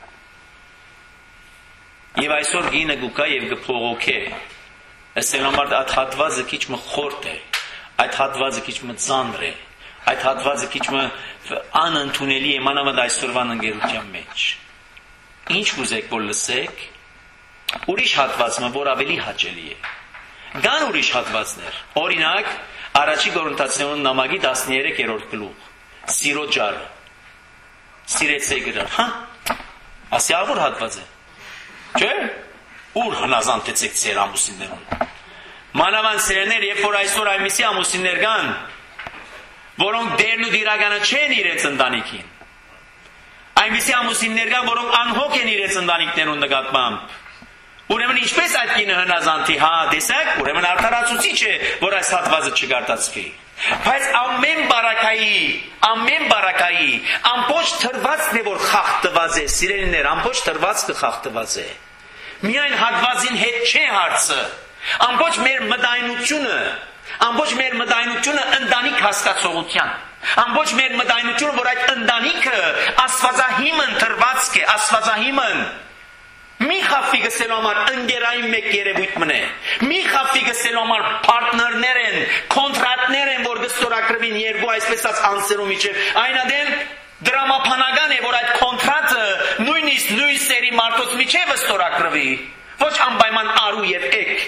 Եվ այսօր գինը գուկա եւ գփողոքե։ Ասել համար այդ հատվածը քիչ մը խորտ է, այդ հատվածը քիչ մը ծանր է, այդ հատվածը քիչ մը անընդունելի է մանավանդ այսօրվան ընկերության մեջ։ Ինչ կուզեք որ լսեք, ուրիշ հատվածը, որ ավելի հաճելի է։ Կան ուրիշ հատվածներ։ Օրինակ, Առաջի Կորինթացիներուն նամակի տասներեքերորդ գլուխ։ Սիրո ջարը։ Սիրեցեք իրար, հա։ Ասի ավոր հատված է։ Չէ՞։ Ուր հնազանդեցեք ձեր ամուսիններուն։ Մանավանդ սերներ, երբ որ այսօր այնպիսի ամուսիններ կան, որոնք դերն ու դիրականը չեն իրենց ընտանիքին։ Այնպիսի ամուսիններ կան, որոնք անհոգ են իրենց ընտանիքներուն նկատմամբ։ Ուրեմն ինչպես այդ կինը հնազանդի, հա, տեսեք, ուրեմն արդարացուցիչ է, որ այս հատվածը չգարտացվի։ Բայց ամեն բարակայի, ամեն բարակայի, ամբողջ թրվածքն է, որ խախտված է, սիրելիներ, ամբողջ թրվածքը խախտված է։ Միայն հատվածին հետ չէ հարցը, ամբողջ մեր մտայնությունը, ամբողջ մեր մտայնությունը ընտանիք հասկացողության, ամբողջ մեր մտայնությունը, որ այդ ընտանիքը աստվածահիմն թրվածք է, աստվածահիմն մի խաֆի գսելու համար ընկերային մեկ երևույթ մնե, մի խաֆի գսելու համար պարտներներ են, կոնտրատներ են, որ գստորակրվին երկու այսպես ասած անձերու միջև, այնադեմ դրամապանական է, որ այդ կոնտրատը նույնիսկ նույն սերի մարդոց միջև ստորակրվի, ոչ անպայման արու եւ էկ։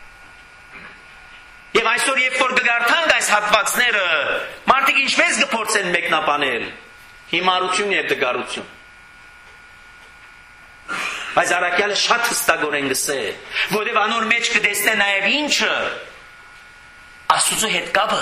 Եվ այսօր երբ որ կգարտանք այս հատվածները, մարդիկ ինչպես կփորձեն մեկնաբանել հիմարություն եւ դգարություն։ Բայց առաքյալը շատ հստակորեն գսե, որովհետև անոր մեջ կտեսնե նաև ինչը Աստծո հետ կապը,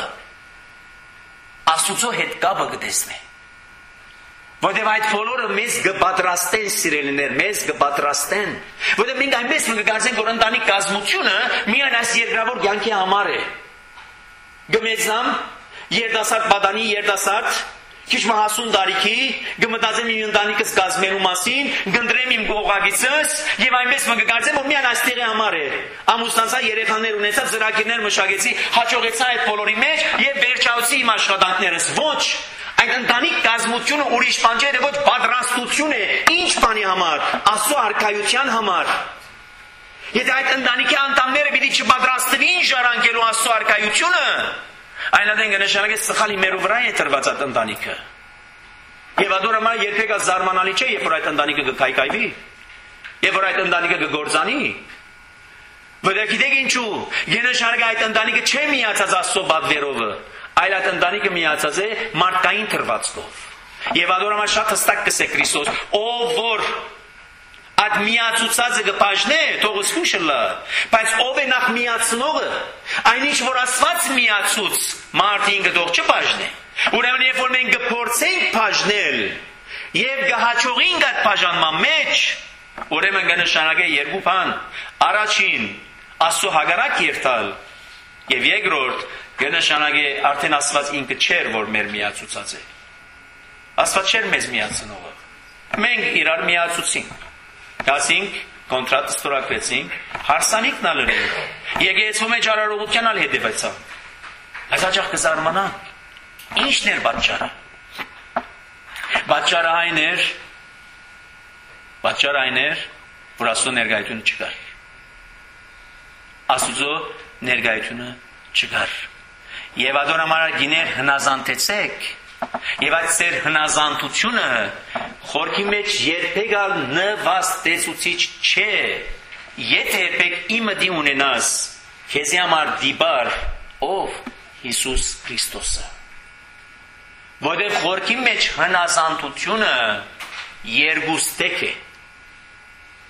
Աստծո հետ կապը կտեսնե։ Որովհետև այդ բոլորը մեզ կպատրաստեն, սիրելիներ, մեզ կպատրաստեն, որովհետև մենք այնպես կգործենք, որ ընտանիք կազմությունը միայն այս երկրավոր կյանքի համար է։ Գմեծամ երիտասարդ պատանի երիտասարդ քիչ մահասուն տարիքի գմտածեմ իմ ընտանիքս կազմելու մասին, գնդրեմ իմ գողագիցս եւ այնպես մգկարծեմ, որ միայն այստեղի համար է։ Ամուսնացա, երեխաներ ունեցա, ծրագիրներ մշակեցի, հաջողեցա այդ բոլորի մեջ եւ վերջացի իմ աշխատանքներս։ Ոչ, այդ ընտանիք կազմությունը ուրիշ բան չէ, ոչ պատրաստություն է։ Ինչ բանի համար? Աստծո արքայության համար։ Եթե այդ ընտանիքի անդամները պիտի չպատրաստվին ժառանգելու Աստծո արքայությունը, այնադեն կնշանակե սխալի մերու վրա է տրված այդ ընտանիքը։ Եվ ադոր համար երբեք զարմանալի չէ, երբ որ այդ ընտանիքը կկայկայվի, երբ որ այդ ընտանիքը կգործանի։ Որտեղ գիտեք ինչու, կնշանակե այդ ընտանիքը չէ միացած Աստծո բադվերովը, այլ այդ ընտանիքը միացած է մարդկային տրվածքով։ Եվ ադոր համար շատ հստակ կսե Քրիստոս, ով որ այդ միացուցածը կպաշնե, թող զգուշը լա, բայց ով է նախ միացնողը, այնինչ որ Աստված միացուց, մարդին գտող չպաշնե։ Ուրեմն երբ որ մենք կփորձենք պաշնել եւ կհաջողենք այդ պաշանման մեջ, ուրեմն կնշանակե երկու բան. առաջին Աստծո հագարակ երթալ, եւ երկրորդ կնշանակե արդեն Աստված ինքը չէր, որ մեր միացուցած է։ Աստված չէր մեզ միացնողը։ Մենք իրար միացուցինք։ Ասինք, կոնտրատ ստորագրեցինք, հարսանիքն ալրենք, եկեղեցու մեջ արարողության ալ հետևեցավ։ Այս հաճախ կզարմանանք, ինչն էր պատճառը։ Պատճառը այն էր, պատճառը այն էր, որ Աստծո ներկայությունը չկար։ Աստծո ներկայությունը չկար։ Եվ ադոր համար գիներ հնազանդեցեք, եւ այդ ծեր հնազանդությունը խորքի մեջ երբեք ալ նվաստեցուցիչ չէ, եթե երբեք իմը դի ունենաս, քեզի համար դիբար, ով Հիսուս Քրիստոսը։ Որտեղ խորքի մեջ հնազանդությունը երկուստեք է։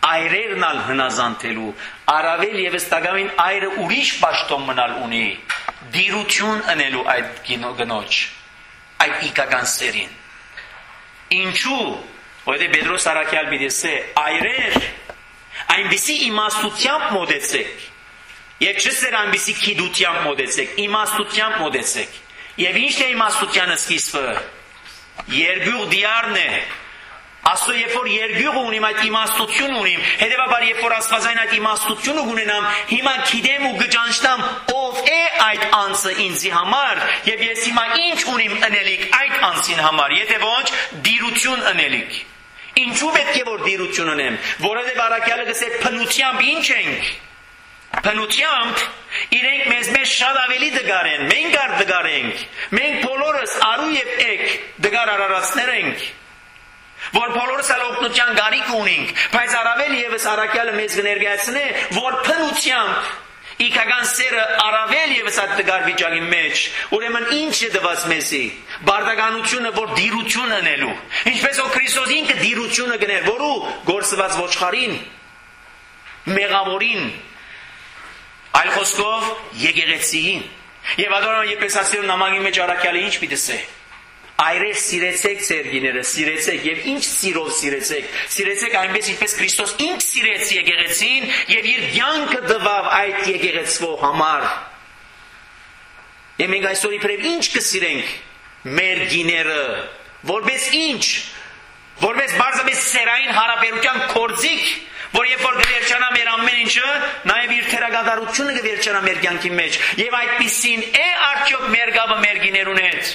այրերն ալ հնազանդելու, առավել եւս տագավին այրը ուրիշ պաշտոն մնալ ունի, դիրություն ընելու այդ գնոջ, այդ իգական սերին։ Ինչու, որովհետև Պետրոս առաքյալ բիդեսե այրեր, այնպիսի իմաստությամբ մոտեցեք, եւ չսեր այնպիսի քիդությամբ մոտեցեք, իմաստությամբ մոտեցեք։ Եվ ինչ է իմաստության սկիզբը։ Երգյուղ դիարն է։ Աստծո երբ որ երգյուղ ունիմ, այդ իմաստություն ունիմ, հետևաբար երբ որ աստվածային այդ իմաստությունը ունենամ, հիմա գիտեմ ու գճանչտամ ով է այդ անձը ինձի համար, եւ ես հիմա ինչ ունիմ ընելիք այդ անձին համար, եթե ոչ դիրություն ընելիք։ Ինչու պետք է որ դիրություն ունեմ, որովհետեւ առաքյալը գսե փնությամբ ինչ ենք։ Փնությամբ իրենք մեզ մեզ շատ ավելի դգար են, մենք ար դգար ենք, մենք բոլորս արու եւ էկ դգար արարածներ ենք, որ բոլորս ալ օգնության գարիք ունենք, բայց առավել եւս առաքյալը մեզ կներկայացնե, որ փնությամբ իգական սերը առավել եւս այդ դգար վիճակի մեջ, ուրեմն ինչ է դված մեզի, բարդականությունը, որ դիրություն անելու, ինչպես որ Քրիստոս ինքը դիրությունը գներ, որու գործված ոչխարին, մեղավորին, այլ խոսքով եկեղեցիին։ Եվ adorable երբ ասացիոն նամակի մեջ առաքյալը ինչ պիտի ասե։ Այրեր սիրեցեք ծերգիները, սիրեցեք եւ ինչ սիրով սիրեցեք։ Սիրեցեք այնպես ինչպես Քրիստոս ինչ սիրեց եկեղեցին եւ իր կյանքը տվավ այդ եկեղեցվո համար։ Եվ մենք այսօր իբրև ինչ կսիրենք մեր գիները, որպես ինչ, որպես բարձրապես սերային հարաբերության կորձիկ, որ երբ որ գվերջանա մեր ամեն ինչը, նաև իր թերագադարությունը գվերջանա մեր կյանքի մեջ, եւ այդպիսին է արդյոք մեր գաբը մեր գիներուն հետ։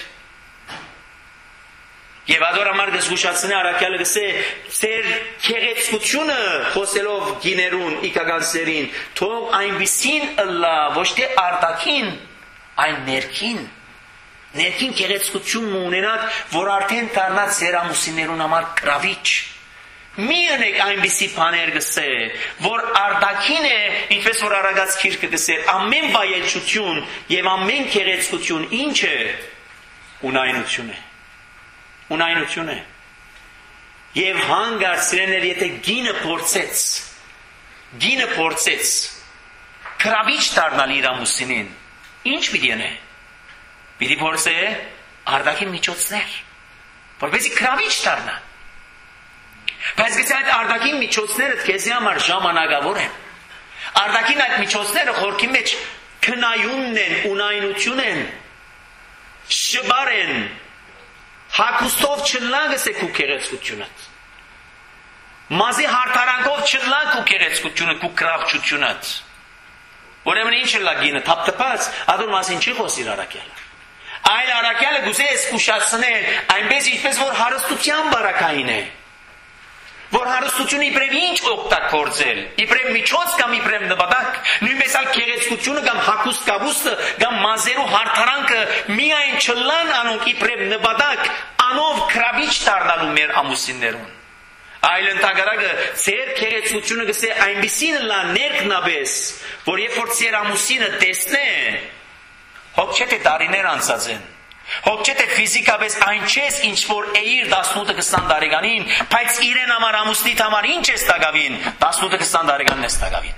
Եվ adorable գզգուշացնե առաքյալը գսե ծեր քեղեցկությունը խոսելով գիներուն իգական սերին, թող այնպիսին ըլլա ոչ թե արտաքին, այն ներքին, ներքին քեղեցկություն ունենալ, որ արդեն դառնա ծեր ամուսիններուն համար կրավիչ։ Մի ընեք այնպիսի բաներ գսե, որ արտաքին է, ինչպես որ Արագած գիրքը գսե, ամեն վայելչություն եւ ամեն քեղեցկություն ինչ է, ունայնություն է։ Ունայնություն է։ Եվ հանգարցրեներ, եթե գինը փորձեց, գինը փորձեց, կրավիչ դառնալ իր ամուսինին, ինչ պիտի անե։ Պիտի փորձե արտաքին միջոցներ, որպեսզի կրավիչ դառնա։ Բայց գուցե այդ արտաքին միջոցները քեզի համար ժամանակավոր են։ Արտաքին այդ միջոցները խորքի մեջ քնայունն են, ունայնություն են, շբար են, հակուստով չլանգս է քու քեղեցկությունը։ Մազի հարթարանքով չլանգ քու քեղեցկությունը, քու կրավչությունը։ Ուրեմն ինչ է լագինը, թափթփած, ադոր մասին չի խոսիր առաքյալը։ Այլ առաքյալը գուցե զգուշացնել, այնպես ինչպես որ հարստության բարակային է։ Որ հարստությունը իբրև ինչ օգտագործել, իբրև միջոց կամ իբրև նպատակ, նույնպես ալ քեղեցկությունը կամ հակուստ կաբուստը կամ մազերու հարթարանքը միայն չլան անոնք իբրև նպատակ, անով կրավիչ դառնալու մեր ամուսիններուն։ Այլ ընդհանրակը ծեր քեղեցկությունը գսե այնպիսին լա ներքնաբես, որ երբ որ ծեր ամուսինը տեսնե, հոգ չէ թե տարիներ անցած են։ Հոգ չէ թե ֆիզիկապես այն չես, ինչ որ էիր տասնութ քսան տարեկանին, բայց իրեն համար ամուսնիդ համար ինչ ես տագավին, տասնութ քսան տարեկանն ես տագավին։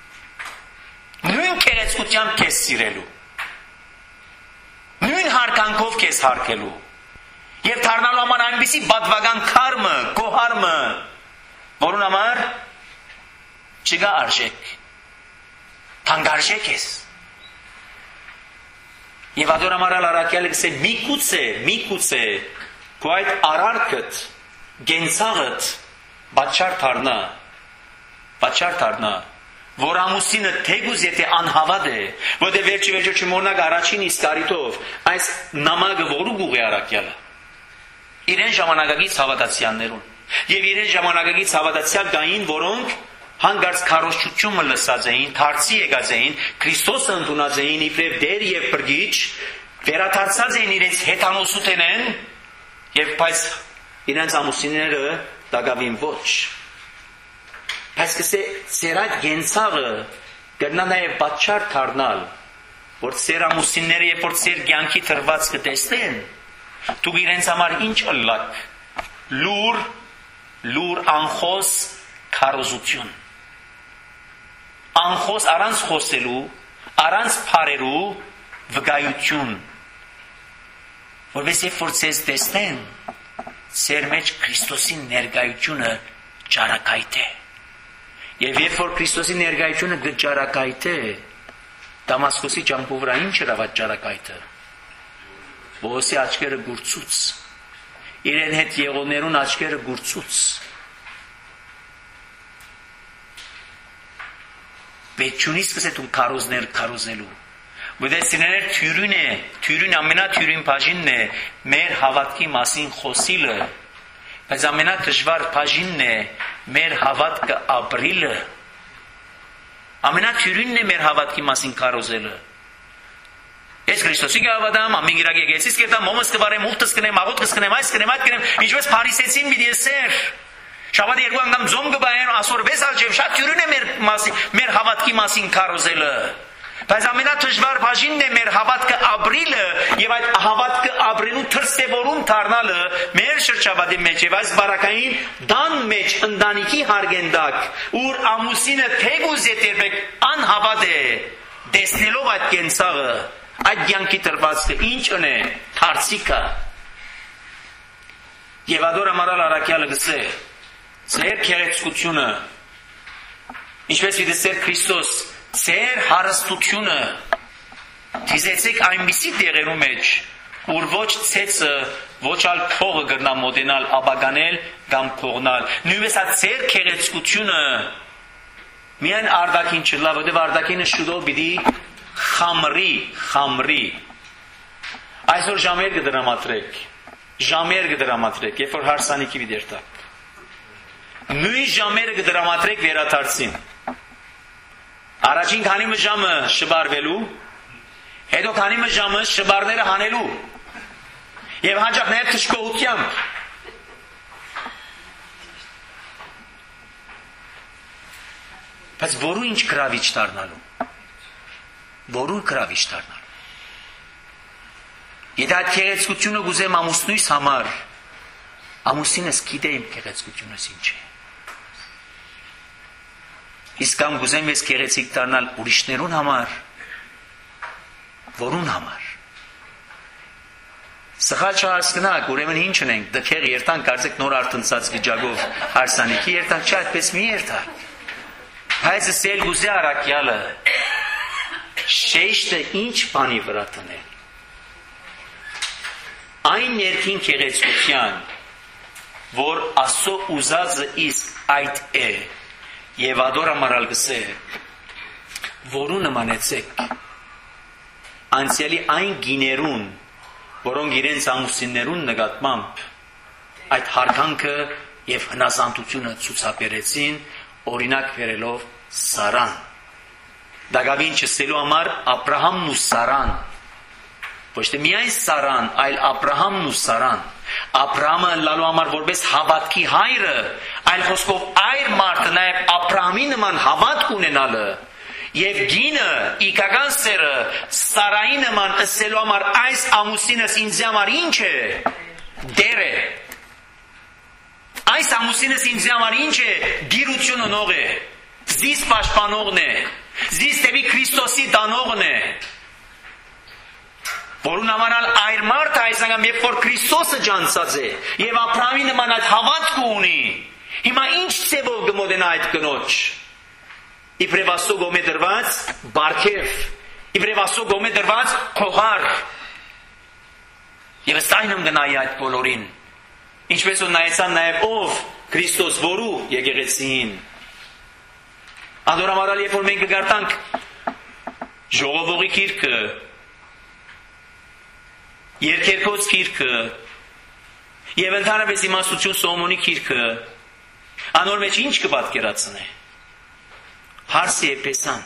Նույն քեղեցկությամբ քեզ սիրելու, նույն հարկանքով քեզ հարգելու, եւ դառնալու համար այնպիսի բադվական քարմը, գոհարմը, որուն համար չկա արժեք, թանկարժեք ես։ Եվ adorable առաքյալը գսե միգուցե, միգուցե քո այդ արարքդ, գենցաղդ բաչար դառնա, բաչար դառնա, որ ամուսինը թեգուզ եթե անհավատ է, որտեղ վերջի վերջը չմոռնաք առաջին իսկարիտով այս նամակը որու գուղ է առաքյալը։ Իրեն ժամանակակից հավատացյալներուն եւ իրեն ժամանակակից հավատացյալ կային, որոնք հանգարց քարոզչությունը լսած էին, դարձի եկած էին, Քրիստոսը ընդունած էին իբրև դեր եւ բրգիչ, վերադարձած էին իրենց հեթանոսութենեն եւ բայց իրենց ամուսինները դակավին ոչ։ Բայց կսե սերայդ գենցաղը գտնա նաեւ պատճառ դառնալ, որ սեր ամուսինները երբ որ սեր կյանքի թրված կտեսնեն, դուք իրենց համար ինչ ըլլակ, լուր, լուր անխոս քարոզություն։ Անխոս առանց խոսելու, առանց փարերու վկայություն, որովհետև որ ցես տեսնեն, ծեր մեջ Քրիստոսի ներկայությունը ճարակայթ է։ Եվ երբ որ Քրիստոսի ներկայությունը գճարակայթ է, Դամասկոսի ճամփու վրա ինչ էր ավաճ ճարակայթը։ Ոսի աչքերը գուրցուց, իրեն հետ եղողներուն աչքերը գուրցուց։ Պետք չունի սկսել դու քարոզներ քարոզելու։ Ոդեսիներ թյուրին է, թյուրին ամենաթյուրին բաժինն է մեր հավատքի մասին խոսիլը, բայց ամենադժվար բաժինն է մեր հավատքը ապրիլը։ Ամենաթյուրինն է մեր հավատքի մասին քարոզելը։ Ես Քրիստոսի գավադամ, ամեն գիրակ եկեցից կերտամ, մոմս կվարեմ, ուղտս կնեմ, աղոտքս կնեմ, այս կնեմ, այդ կնեմ, ինչպես փարիսեցին մի դեսեր։ Շաբաթ երկու անգամ ձոմ կբայեն, ասոր վեց ալջև, շատ թյուրին է մեր մասին, մեր հավատքի մասին քարոզելը։ Բայց ամենադժվար բաժինն է մեր հավատքը ապրիլը եւ այդ հավատքը ապրելու թրստևորում դառնալը մեր շրջապատի մեջ եւ այս բարակային դան մեջ ընտանիքի հարգենդակ, ուր ամուսինը թեգուզ եթերբեք անհավատ է, տեսնելով այդ կենցաղը, այդ յանքի տրվածքը ինչ ունե, թարցիկը։ Եվ ադոր ամարալ արաքյալը գսե, ձեր քեղեցկությունը, ինչպես վիդեսեր Քրիստոս, ձեր հարստությունը դիզեցեք այնպիսի տեղերու մեջ, ուր ոչ ցեցը, ոչ ալ փողը գրնա մոտենալ, աբագանել կամ փողնալ։ Նույնպես այդ ձեր քեղեցկությունը միայն արդակին չլա, որտեղ արդակինը շուտով պիտի խամրի, խամրի։ Այսօր ժամեր կդրամատրեք, ժամեր կդրամատրեք, երբ որ հարսանիքի վիդերտակ։ Նույն ժամերը կդրամատրեք վերադարձին։ Առաջին քանի ժամը շբարվելու, հետո քանի ժամը շբարները հանելու եւ հաջող նաև թշկողությամբ։ Բայց որու ինչ գրավիչ դառնալու, որու գրավիչ դառնալու։ Եթե այդ քեղեցկությունը գուզեմ ամուսնույս համար, ամուսինս գիտե իմ քեղեցկությունս ինչ է։ Իսկ կամ գուզեմ ես քեղեցիկ դառնալ ուրիշներուն համար, որուն համար։ Սխալ չհասկնաք, ուրեմն ինչ ունենք, դքեղ երտանք, կարծեք նոր արտնցած վիճակով հարսանիքի երտանք, չէ այդպես մի երտանք։ Բայց սել գուզե արաքյալը, շեշտը ինչ բանի վրա տնել։ Այն ներքին քեղեցկության, որ Աստծո ուզածը իսկ այդ է, եւ ադոր ամարալ գսե, որու նմանեցեք անցյալի այն գիներուն, որոնք իրենց ամուսիններուն նկատմամբ այդ հարգանքը եւ հնազանդությունը ցուցաբերեցին, օրինակ վերելով Սարան։ Դագավին չսելու համար Աբրահամն ու Սարան, ոչ թե միայն Սարան, այլ Աբրահամն ու Սարան։ Աբրահամը լալու համար որպես հավատքի հայրը, այլ խոսքով այր մարդը նաև Աբրահամի նման հավատք ունենալը եւ գինը, իքական սերը Սարայի նման ըսելու համար այս ամուսինս ինձ համար ինչ է, դեր է։ Այս ամուսինս ինձ համար ինչ է, գիրություն ունող է, զիս պաշտպանողն է, զիս դեպի Քրիստոսի տանողն է։ Որուն ամանալ այր մարդը այս անգամ երբ որ Քրիստոսը ջանցած է եւ Աբրահամի նման այդ հավատքը ունի, հիմա ինչ ծևով կմոտենա այդ կնոջ։ Իբրև Աստծո գոմե դրված բարգև, իբրև Աստծո գոմե դրված փողար։ Եվ ստայնում գնայի այդ բոլորին, ինչպես որ նայեցան նաև ով Քրիստոս, որու եկեղեցին։ Ադորամարալ երբ որ մենք կգարտանք ժողովողի գիրքը, Երկերկոց գիրքը եւ ընդհանրապես իմաստություն Սողոմոնի գիրքը, անոր մեջ ինչ կպատկերացնե։ Հարսի Եփեսան։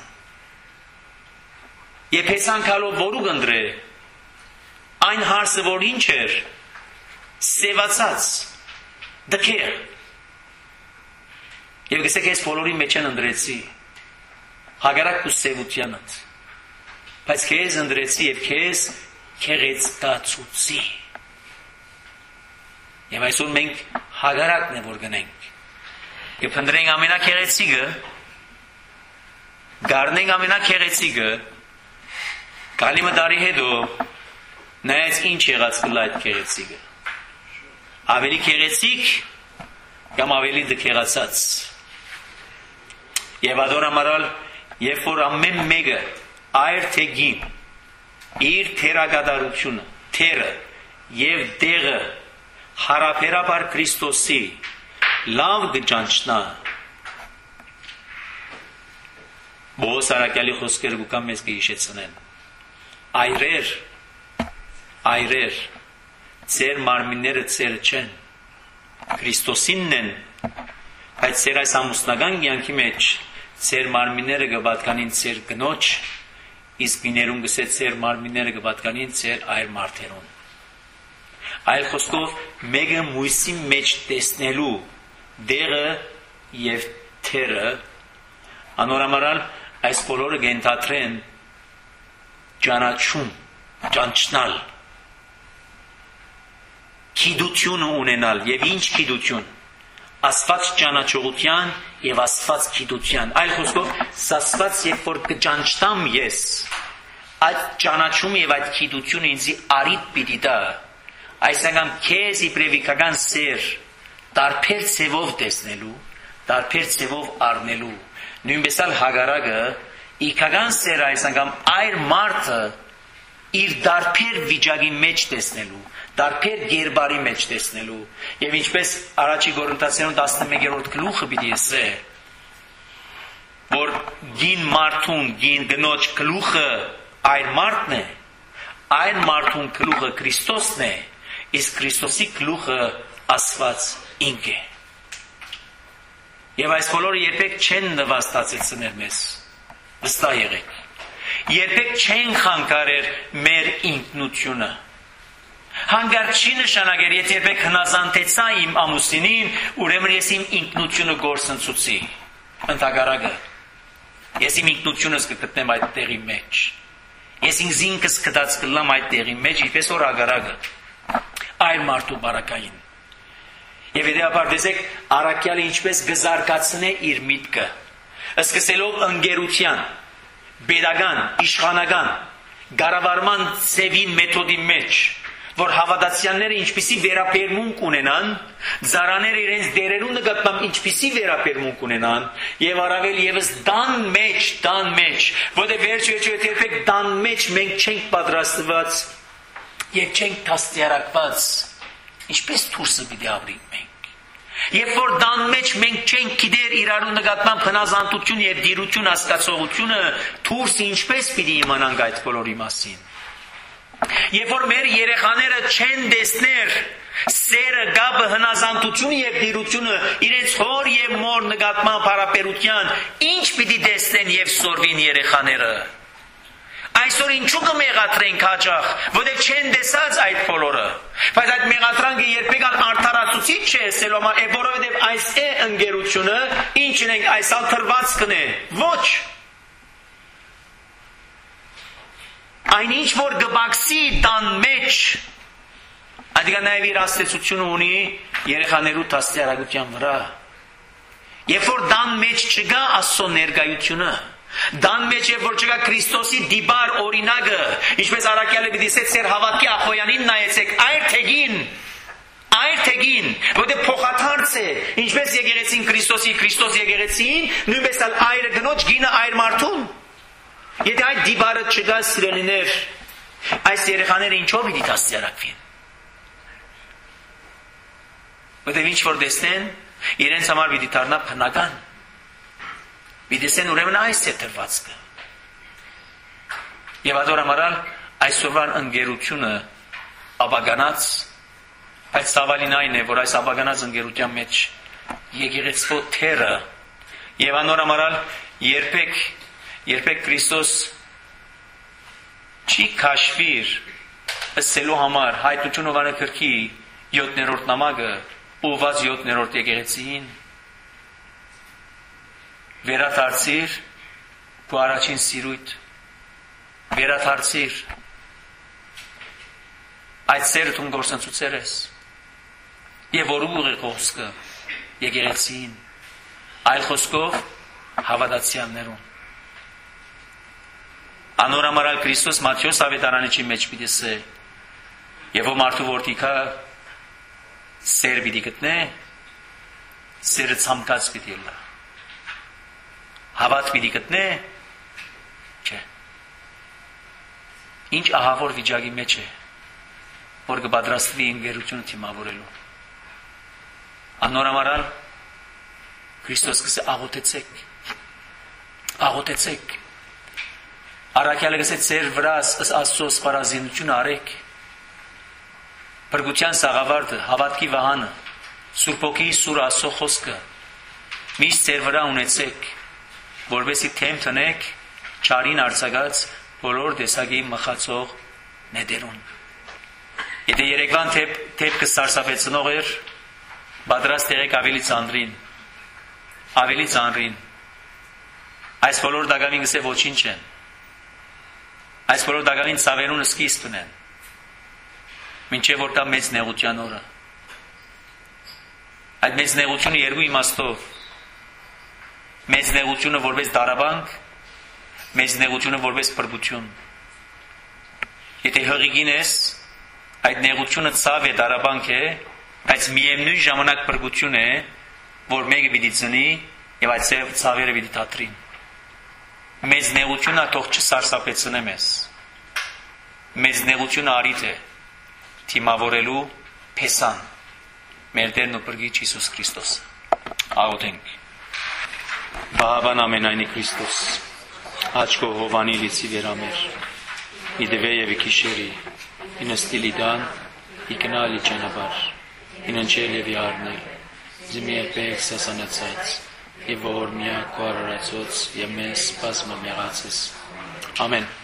Եփեսան քալով որու գնդրե։ Այն հարսը որ ինչ էր, սևացած, դքեր։ Եվ գսեք ես բոլորի մեջ են ընդրեցի, հագարակ ու սևությանդ, բայց քեզ ընդրեցի եւ քեզ քեղեցկացուցի։ Եվ այսօր մենք հագարակն է որ գնենք։ կփնտրենք ամենակեղեցիկը, գարնենք ամենակեղեցիկը, գալի մտարի հետո նայած ինչ եղած կլա այդ կեղեցիկը, ավելի կեղեցիկ կամ ավելի դքեղացած, եւ adoramaral երբ որ ամեն մեկը այր թե գին իր թերագադարությունը, թերը եւ դեղը հարաբերաբար Քրիստոսի լավ գճանչնա Բոս արակյալի խոսքերը գուկան մեզ կհիշեցնեն այրեր այրեր ձեր մարմինները ձեր չեն Քրիստոսինն են բայց ձեր այս ամուսնական կյանքի մեջ ձեր մարմինները կպատկանին ձեր կնոջ իսկ իներուն գսե ձեր մարմինները կպատկանին ձեր այր մարդերուն այլ խոսքով մեկը մույսի մեջ տեսնելու դեղը եւ թերը անորամարալ այս բոլորը գենթատրեն ճանաչում ճանչնալ գիտություն ունենալ եւ ինչ գիտություն Աստված ճանաչողության եւ Աստված գիտության այլ խոսքով Աստված երբ որ կճանչտամ ես այդ ճանաչում եւ այդ գիտությունը ինձ արիտ պիտի տա այսինքն քեզ իբրևիկական սեր տարբեր ցևով տեսնելու տարբեր ցևով առնելու նույնպես էլ հագարակը իքական սեր այսինքն այր մարդը իր տարբեր վիճակի մեջ տեսնելու տարբեր գերբարի մեջ տեսնելու եւ ինչպես առաջի Կորինթացիներուն տասնմեկերորդ գլուխը պիտի ասե որ գին մարդուն գին գնոջ գլուխը այր մարդն է այր մարդուն գլուխը Քրիստոսն է իսկ Քրիստոսի գլուխը Աստված ինք է եւ այս բոլորը երբեք չեն նվաստացեցնել մեզ վստահ եղեք երբեք չեն խանգարեր մեր ինքնությունը Հանգարտ չի նշանակեր, եթե երբեք հնազանդեցա իմ ամուսինին, ուրեմն ես իմ ինքնությունը գործընծուցի, ընդհակառակը, ես իմ ինքնությունս կգտնեմ այդ տեղի մեջ, ես ինձ ինքս կդած կլամ այդ տեղի մեջ, իպես որ հագարակը, այլ մարդու բարակային, և հետևաբար դեսեք, առակյալը ինչպես գզարկացնե իր միտքը, սկսելով ընկերության, պետական, իշխանական, կառավարման ծևին մեթոդի մեջ, որ հավատացյալները ինչպիսի վերապերմունք ունենան, ծառաները իրենց դերերուն նկատմամբ ինչպիսի վերապերմունք ունենան, եւ առավել եւս դան մեջ, դան մեջ, որտեղ վերջը երբեք դան մեջ մենք չենք պատրաստված եւ չենք դաստիարակված, ինչպես դուրսը պիտի ապրենք մենք։ Երբ որ դան մեջ մենք չենք գիտեր իրարու նկատմամբ հնազանդություն եւ դիրություն հասկացողությունը, դուրսը ինչպես պիտի իմանանք այդ բոլորի մասին։ Երբ որ մեր երեխաները չեն տեսներ սերը, գաբը, հնազանդությունը եւ դիրությունը իրենց հոր եւ մոր նկատմամբ հարաբերության, ինչ պիտի տեսնեն եւ սորվին երեխաները։ Այսօր ինչու կմեղատրենք հաճախ, որտեղ չեն տեսած այդ բոլորը։ Բայց այդ մեղատրանքը երբեք արդարացուցիչ չէ, սելոմա, է որովհետեւ այս է ընկերությունը, ինչն ենք այս ալթրվածքն է։ Ոչ Այնինչ որ գբաքսի տան մեջ Այդիկա նաև իր աստեցությունը ունի երեխաներու դաստիարակության վրա Երբ որ տան մեջ չկա Աստծո ներկայությունը Տան մեջ երբ որ չկա Քրիստոսի դիբար օրինակը Ինչպես առակյալը պիտի ասեց սեր հավատքի ախոյանին նայեցեք այր թեգին Այր թեգին Որտեղ փոխադարձ է Ինչպես եկեղեցին Քրիստոսի Քրիստոս եկեղեցին Նույնպես էլ այրը գնոջ գինը այր մարդուն Եթե այդ դիբարը չկա սիրելիներ, այս երեխաները ինչով պիտի դաստիարակվին։ Որտեղ ինչ որ տեսնեն, իրենց համար պիտի դառնա բնական։ Պիտի ասեն ուրեմն այս է դրվածքը։ Եվ adoramaral այսօրվան ընկերությունը աբագանած, բայց ցավալին այն է, որ այս աբագանած ընկերության մեջ եկեղեցու թերը եւ adoramaral երբեք Երբեք Քրիստոս չի քաշվիր ասելու համար հայտությունով անը կրքի յոթներորդ նամակը ուղված յոթներորդ եկեղեցին վերադարձիր քո առաջին սիրույթ վերադարձիր այդ սերը դու գործընծուցեր ես եւ որ ուղի խոսքը եկեղեցին Այլ խոսքով հավատացյալներուն։ Անորամարալ Քրիստոս Մատթեոս ավետարանիչի մեջ պիտի սե եւ ո մարդու որդիքա սեր պիտի գտնե, սերը ցամկած պիտի լա։ Հավատ պիտի գտնե, չէ։ Ինչ ահավոր վիճակի մեջ է, որ կպատրաստվի ինգերությունը թիմավորելու։ Անորամարալ Քրիստոս կսե աղոթեցեք, աղոթեցեք։ Առաքյալը կսե ծեր վրաս Աստծո սպառազինությունը արեք։ Փրկության սաղավարտը, հավատքի վահանը, Սուրբ Օգի Սուր Աստծո խոսքը միշտ ծեր վրա ունեցեք, որովհետեւ թեմ տնեք ճարին արձակած բոլոր տեսակի մխացող նետերուն։ Եթե երեկվան թեփ թեփքը սարսափեցնող էր, պատրաստ եղեք ավելի ծանրին, ավելի ծանրին։ Այս բոլոր դակամին գսե ոչինչ են։ Այս բոլոր դակամին ցավերուն սկիզբ ունեն։ Մինչև որ կա մեծ նեղության օրը։ Այդ մեծ նեղությունը երկու իմաստով։ Մեծ նեղությունը որպես դարաբանք, մեծ նեղությունը որպես փրկություն։ Եթե հղիգին ես, այդ նեղությունը ցավ է, դարաբանք է, բայց միևնույն ժամանակ փրկություն է, որ մեկը պիտի ծնի եւ այդ ցավերը պիտի դադրին։ Մեծ նեղությունը թող չսարսափեցնե մեզ։ Մեծ նեղությունը արիթ է թիմավորելու փեսան մեր Տերն ու Փրկիչ Հիսուս Քրիստոս։ Աղոթենք։ Բահավան ամենայնի Քրիստոս, աչքո հովանի լիցի վերամեր, իդվե եւ իքիշերի, ինստիլիդան, իքնալի ճանապարհ, ինընչել եւ իարնել, զմի երբեք սասանացած, եւ որ միակ քո արարածոց եւ մեզ սպասմը մեղացես։ Ամեն։